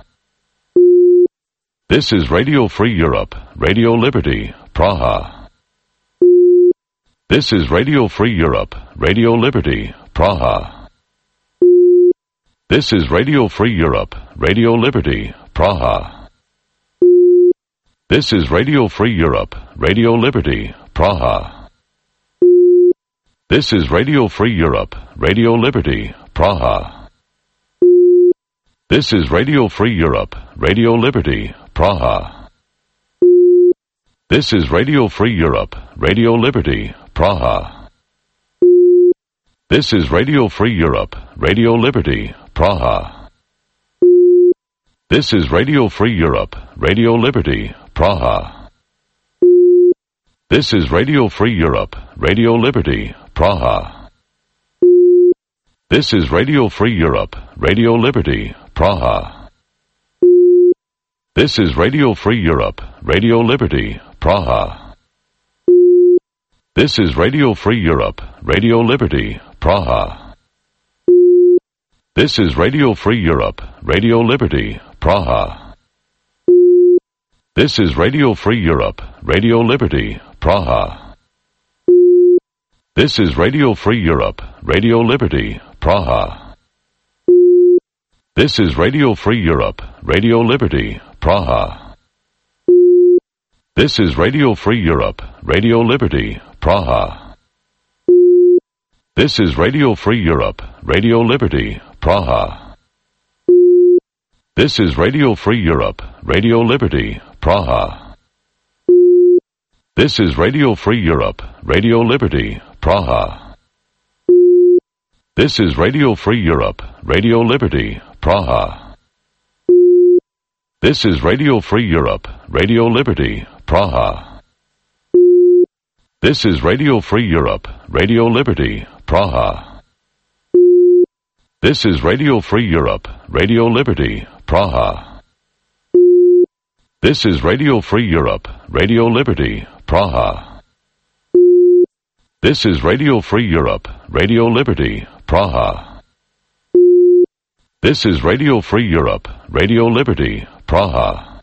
This is Radio Free Europe, Radio Liberty, Praha. This is Radio Free Europe, Radio Liberty, Praha. This is Radio Free Europe, Radio Liberty, Praha. This is Radio Free Europe, Radio Liberty, Praha. This is Radio Free Europe, Radio Liberty, Praha. This is Radio Free Europe, Radio Liberty, Praha. This is Radio Free Europe, Radio Liberty, Praha. This is Radio Free Europe, Radio Liberty, Praha. This is Radio Free Europe, Radio Liberty, Praha. This is Radio Free Europe, Radio Liberty, Praha. This is Radio Free Europe, Radio Liberty, Praha. This is Radio Free Europe, Radio Liberty, Praha. This is Radio Free Europe, Radio Liberty, Praha. This is Radio Free Europe, Radio Liberty, Praha. This is Radio Free Europe, Radio Liberty, Praha. This is Radio Free Europe, Radio Liberty, Praha. This is Radio Free Europe, Radio Liberty, Praha. This is Radio Free Europe, Radio Liberty, Praha. This is Radio Free Europe, Radio Liberty, Praha. This is Radio Free Europe, Radio Liberty, Praha. This is Radio Free Europe, Radio Liberty, Praha. This is Radio Free Europe, Radio Liberty, Praha. This is Radio Free Europe, Radio Liberty, Praha. This is Radio Free Europe, Radio Liberty, Praha. This is Radio Free Europe, Radio Liberty, Praha. This is Radio Free Europe, Radio Liberty, Praha. This is Radio Free Europe, Radio Liberty, Praha. This is Radio Free Europe, Radio Liberty, Praha.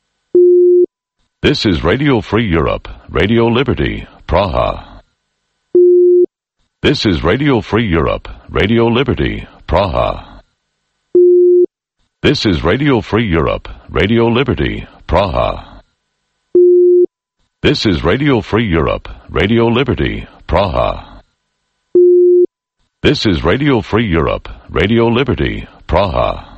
This is Radio Free Europe, Radio Liberty, Praha. This is Radio Free Europe, Radio Liberty, Praha. This is Radio Free Europe, Radio Liberty, Praha. This is Radio Free Europe, Radio Liberty, Praha. This is Radio Free Europe, Radio Liberty, Praha.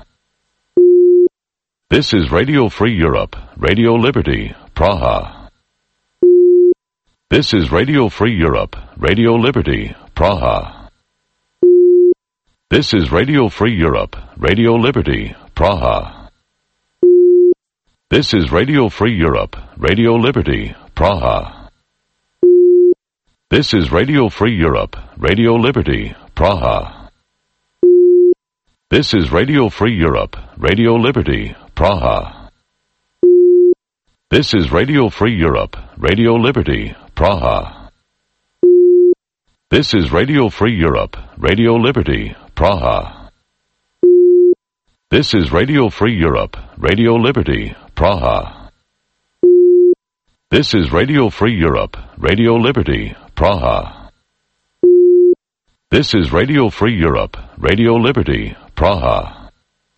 This is Radio Free Europe, Radio Liberty, Praha. This is Radio Free Europe, Radio Liberty, Praha. This is Radio Free Europe, Radio Liberty, Praha. This is Radio Free Europe, Radio Liberty, Praha. This is Radio Free Europe, Radio Liberty, Praha. This is Radio Free Europe, Radio Liberty, Praha. This is Radio Free Europe, Radio Liberty, Praha. This is Radio Free Europe, Radio Liberty, Praha. This is Radio Free Europe, Radio Liberty, Praha. This is Radio Free Europe, Radio Liberty, Praha. This is Radio Free Europe, Radio Liberty, Praha.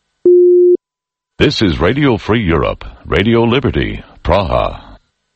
This is Radio Free Europe, Radio Liberty, Praha.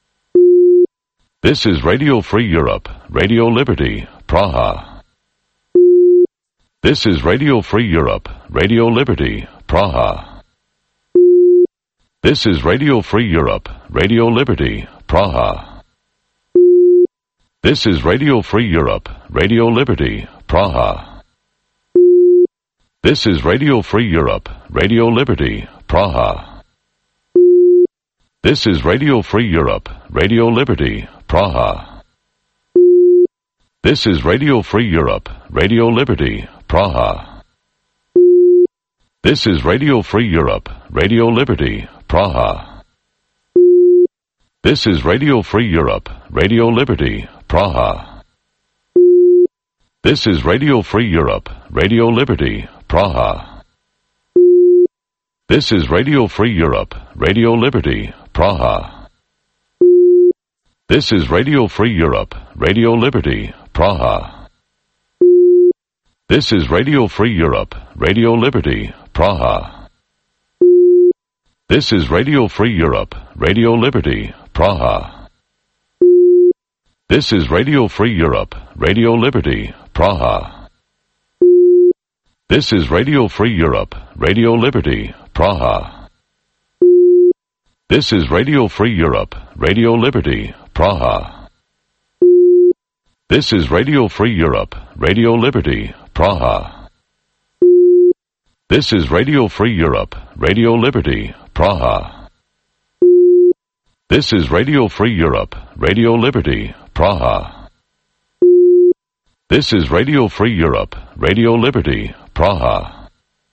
This is Radio Free Europe, Radio Liberty, Praha. This is Radio Free Europe, Radio Liberty, Praha. This is Radio Free Europe, Radio Liberty, Praha. This is Radio Free Europe, Radio Liberty, Praha. This is Radio Free Europe, Radio Liberty, Praha. This is Radio Free Europe, Radio Liberty, Praha. This is Radio Free Europe, Radio Liberty, Praha. This is Radio Free Europe, Radio Liberty, Praha. This is Radio Free Europe, Radio Liberty, Praha. This is Radio Free Europe, Radio Liberty, Praha. This is Radio Free Europe, Radio Liberty, Praha. This is Radio Free Europe, Radio Liberty, Praha. This is Radio Free Europe, Radio Liberty, Praha. This is Radio Free Europe, Radio Liberty, Praha. This is Radio Free Europe, Radio Liberty, Praha. This is Radio Free Europe, Radio Liberty, Praha. This is Radio Free Europe, Radio Liberty, Praha. This is Radio Free Europe, Radio Liberty, Praha. This is Radio Free Europe, Radio Liberty, Praha. This is Radio Free Europe, Radio Liberty, Praha. This is Radio Free Europe, Radio Liberty, Praha.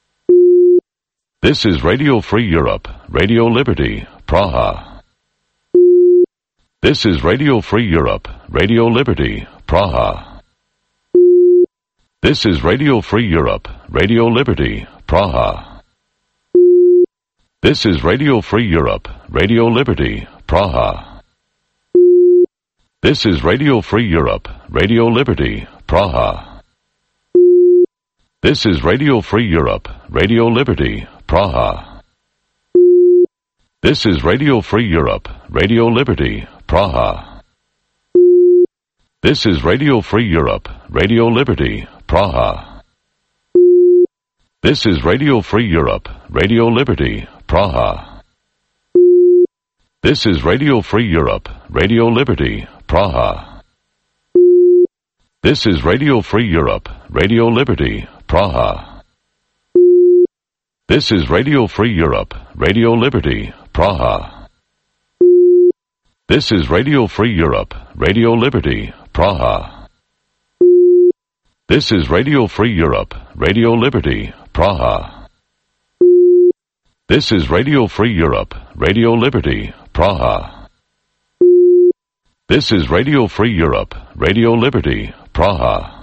This is Radio Free Europe, Radio Liberty, Praha. This is Radio Free Europe, Radio Liberty, Praha. This is Radio Free Europe, Radio Liberty, Praha. This is Radio Free Europe, Radio Liberty, Praha. This is Radio Free Europe, Radio Liberty, Praha. This is Radio Free Europe, Radio Liberty, Praha. This is Radio Free Europe, Radio Liberty, Praha. This is Radio Free Europe, Radio Liberty, Praha. This is Radio Free Europe, Radio Liberty, Praha. This is Radio Free Europe, Radio Liberty, Praha. This is Radio Free Europe, Radio Liberty, Praha. This is Radio Free Europe, Radio Liberty, Praha. This is Radio Free Europe, Radio Liberty, Praha. This is Radio Free Europe, Radio Liberty, Praha. This is Radio Free Europe, Radio Liberty, Praha. This is Radio Free Europe, Radio Liberty, Praha.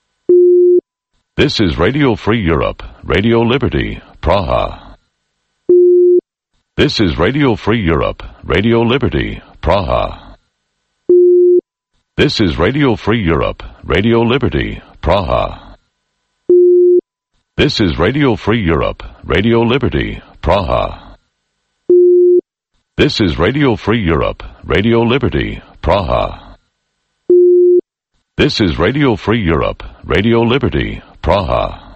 This is Radio Free Europe, Radio Liberty, Praha. This is Radio Free Europe, Radio Liberty, Praha. This is Radio Free Europe, Radio Liberty, Praha. This is Radio Free Europe, Radio Liberty, Praha. This is Radio Free Europe, Radio Liberty, Praha. This is Radio Free Europe, Radio Liberty, Praha.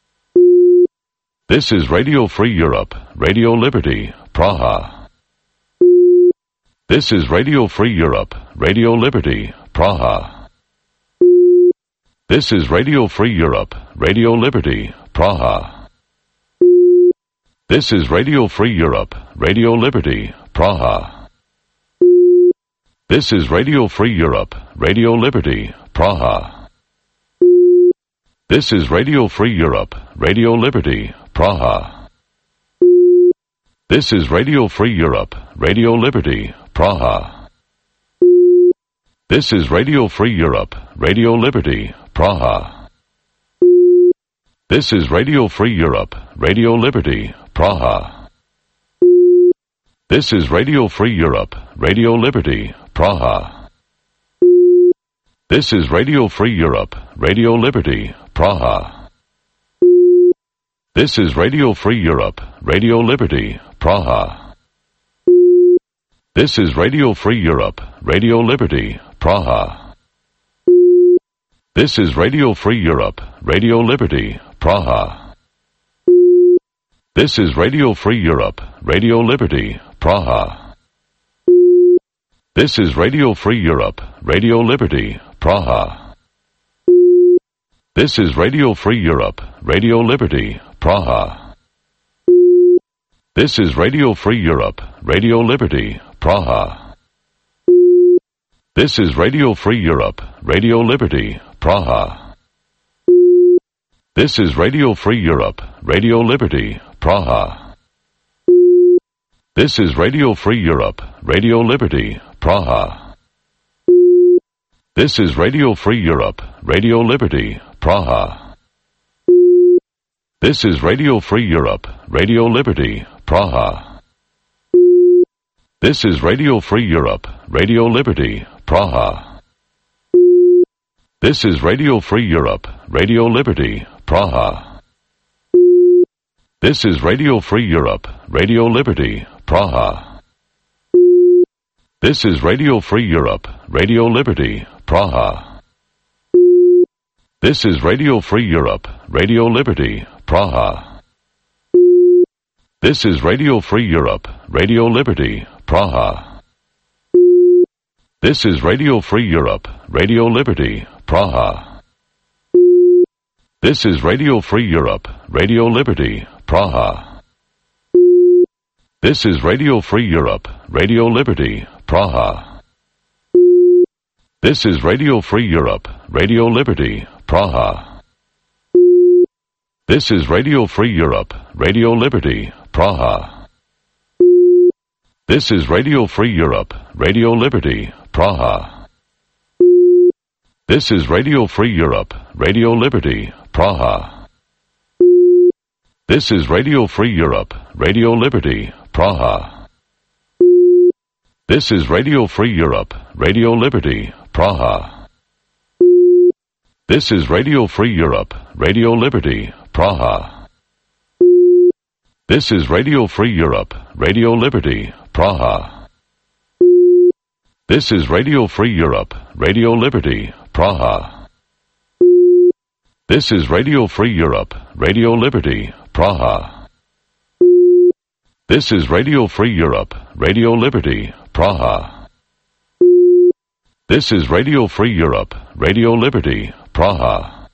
This is Radio Free Europe, Radio Liberty, Praha. This is Radio Free Europe, Radio Liberty, Praha. This is Radio Free Europe, Radio Liberty, Praha. This is Radio Free Europe, Radio Liberty, Praha. This is Radio Free Europe, Radio Liberty, Praha. This is Radio Free Europe, Radio Liberty, Praha. This is Radio Free Europe, Radio Liberty, Praha. This is Radio Free Europe, Radio Liberty, Praha. This is Radio Free Europe, Radio Liberty, Praha. This is Radio Free Europe, Radio Liberty, Praha. This is Radio Free Europe, Radio Liberty, Praha. This is Radio Free Europe, Radio Liberty, Praha. This is Radio Free Europe, Radio Liberty, Praha. This is Radio Free Europe, Radio Liberty, Praha. This is Radio Free Europe, Radio Liberty, Praha. This is Radio Free Europe, Radio Liberty, Praha. This is Radio Free Europe, Radio Liberty, Praha. This is Radio Free Europe, Radio Liberty, Praha. This is Radio Free Europe, Radio Liberty, Praha. This is Radio Free Europe, Radio Liberty, Praha. This is Radio Free Europe, Radio Liberty, Praha. This is Radio Free Europe, Radio Liberty, Praha. This is Radio Free Europe, Radio Liberty, Praha. This is Radio Free Europe, Radio Liberty, Praha. This is Radio Free Europe, Radio Liberty, Praha. This is Radio Free Europe, Radio Liberty, Praha. This is Radio Free Europe, Radio Liberty, Praha. This is Radio Free Europe, Radio Liberty, Praha. This is Radio Free Europe, Radio Liberty, Praha. This is Radio Free Europe, Radio Liberty, Praha. This is Radio Free Europe, Radio Liberty, Praha. This is Radio Free Europe, Radio Liberty, Praha. This is Radio Free Europe, Radio Liberty, Praha. This is Radio Free Europe, Radio Liberty, Praha. This is Radio Free Europe, Radio Liberty, Praha. This is Radio Free Europe, Radio Liberty, Praha. This is Radio Free Europe, Radio Liberty, Praha. This is Radio Free Europe, Radio Liberty, Praha. This is Radio Free Europe, Radio Liberty, Praha. This is Radio Free Europe, Radio Liberty, Praha. This is Radio Free Europe, Radio Liberty, Praha. This is Radio Free Europe, Radio Liberty, Praha. This is Radio Free Europe, Radio Liberty, Praha. This is Radio Free Europe, Radio Liberty, Praha.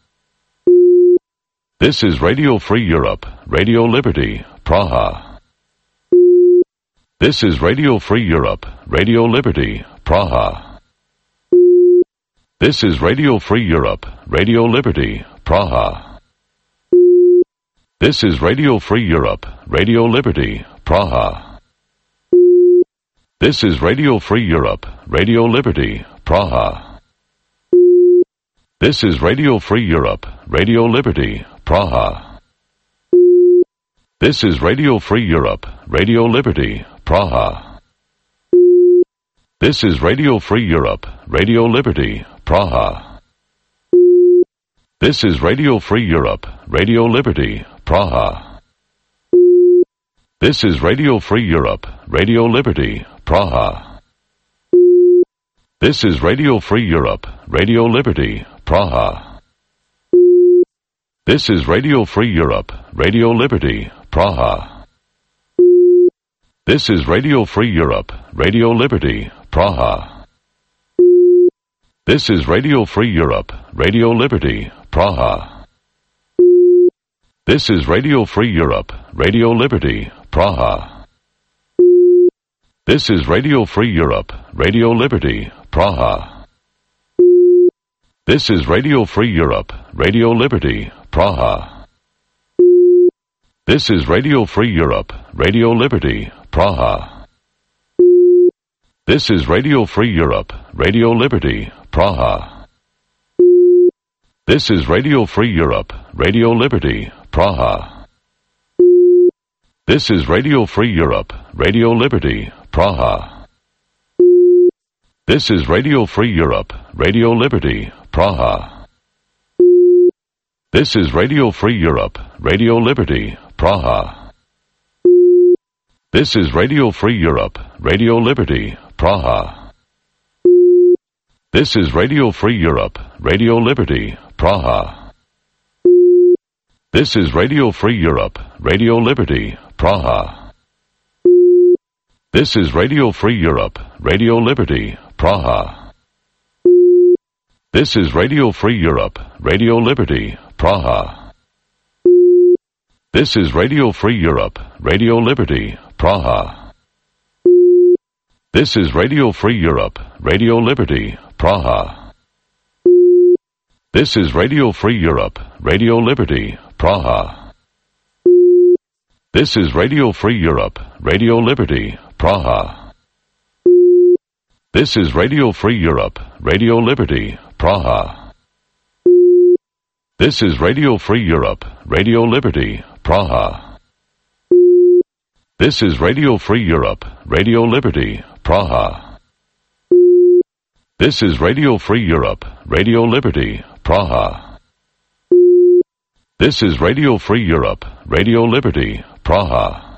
This is Radio Free Europe, Radio Liberty, Praha. This is Radio Free Europe, Radio Liberty, Praha. This is Radio Free Europe, Radio Liberty, Praha. This is Radio Free Europe, Radio Liberty, Praha. This is Radio Free Europe, Radio Liberty, Praha. This is Radio Free Europe, Radio Liberty, Praha. This is Radio Free Europe, Radio Liberty, Praha. This is Radio Free Europe, Radio Liberty, Praha. This is Radio Free Europe, Radio Liberty, Praha. This is Radio Free Europe, Radio Liberty, Praha. This is Radio Free Europe, Radio Liberty, Praha. This is Radio Free Europe, Radio Liberty, Praha. This is Radio Free Europe, Radio Liberty, Praha. This is Radio Free Europe, Radio Liberty, Praha. This is Radio Free Europe, Radio Liberty, Praha. This is Radio Free Europe, Radio Liberty, Praha. This is Radio Free Europe, Radio Liberty, Praha. This is Radio Free Europe, Radio Liberty, Praha. This is Radio Free Europe, Radio Liberty, Praha. This is Radio Free Europe, Radio Liberty, Praha. This is Radio Free Europe, Radio Liberty, Praha. This is Radio Free Europe, Radio Liberty, Praha. This is Radio Free Europe, Radio Liberty, Praha. This is Radio Free Europe, Radio Liberty, Praha. This is Radio Free Europe, Radio Liberty, Praha. This is Radio Free Europe, Radio Liberty, Praha. This is Radio Free Europe, Radio Liberty, Praha. This is Radio Free Europe, Radio Liberty, Praha. This is Radio Free Europe, Radio Liberty, Praha. This is Radio Free Europe, Radio Liberty, Praha. This is Radio Free Europe, Radio Liberty, Praha. This is Radio Free Europe, Radio Liberty, Praha. This is Radio Free Europe, Radio Liberty, Praha. This is Radio Free Europe, Radio Liberty, Praha. This is Radio Free Europe, Radio Liberty, Praha. This is Radio Free Europe, Radio Liberty, Praha. This is Radio Free Europe, Radio Liberty, Praha.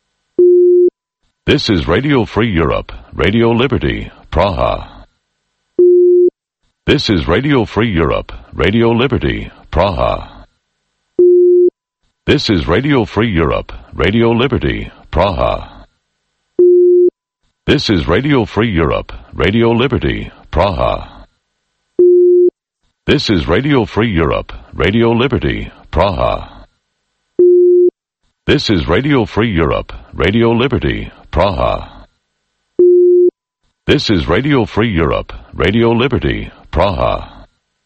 This is Radio Free Europe, Radio Liberty, Praha. This is Radio Free Europe, Radio Liberty, Praha. This is Radio Free Europe, Radio Liberty, Praha. This is Radio Free Europe, Radio Liberty, Praha. This is Radio Free Europe, Radio Liberty, Praha. This is Radio Free Europe, Radio Liberty, Praha. This is Radio Free Europe, Radio Liberty, Praha.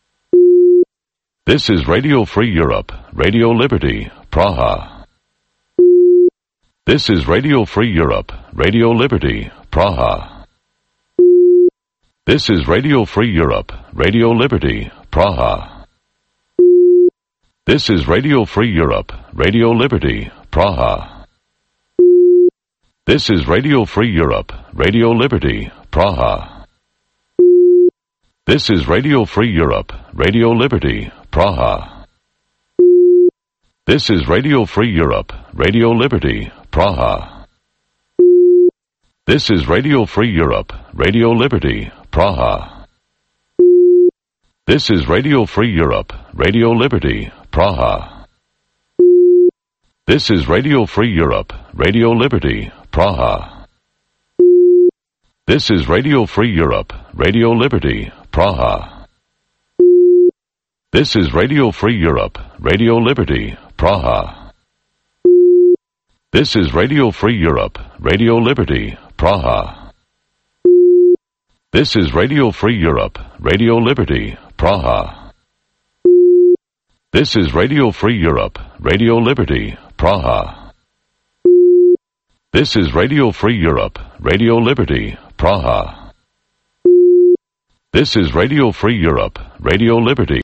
This is Radio Free Europe, Radio Liberty, Praha. This is Radio Free Europe, Radio Liberty, Praha. This is Radio Free Europe, Radio Liberty, Praha. This is Radio Free Europe, Radio Liberty, Praha. This is Radio Free Europe, Radio Liberty, Praha. This is Radio Free Europe, Radio Liberty, Praha. This is Radio Free Europe, Radio Liberty, Praha. This is Radio Free Europe, Radio Liberty, Praha. This is Radio Free Europe, Radio Liberty, Praha. This is Radio Free Europe, Radio Liberty, Praha. This is Radio Free Europe, Radio Liberty, Praha. This is Radio Free Europe, Radio Liberty, Praha. This is Radio Free Europe, Radio Liberty, Praha. This is Radio Free Europe, Radio Liberty, Praha. This is Radio Free Europe, Radio Liberty, Praha. This is Radio Free Europe, Radio Liberty, Praha. This is Radio Free Europe, Radio Liberty.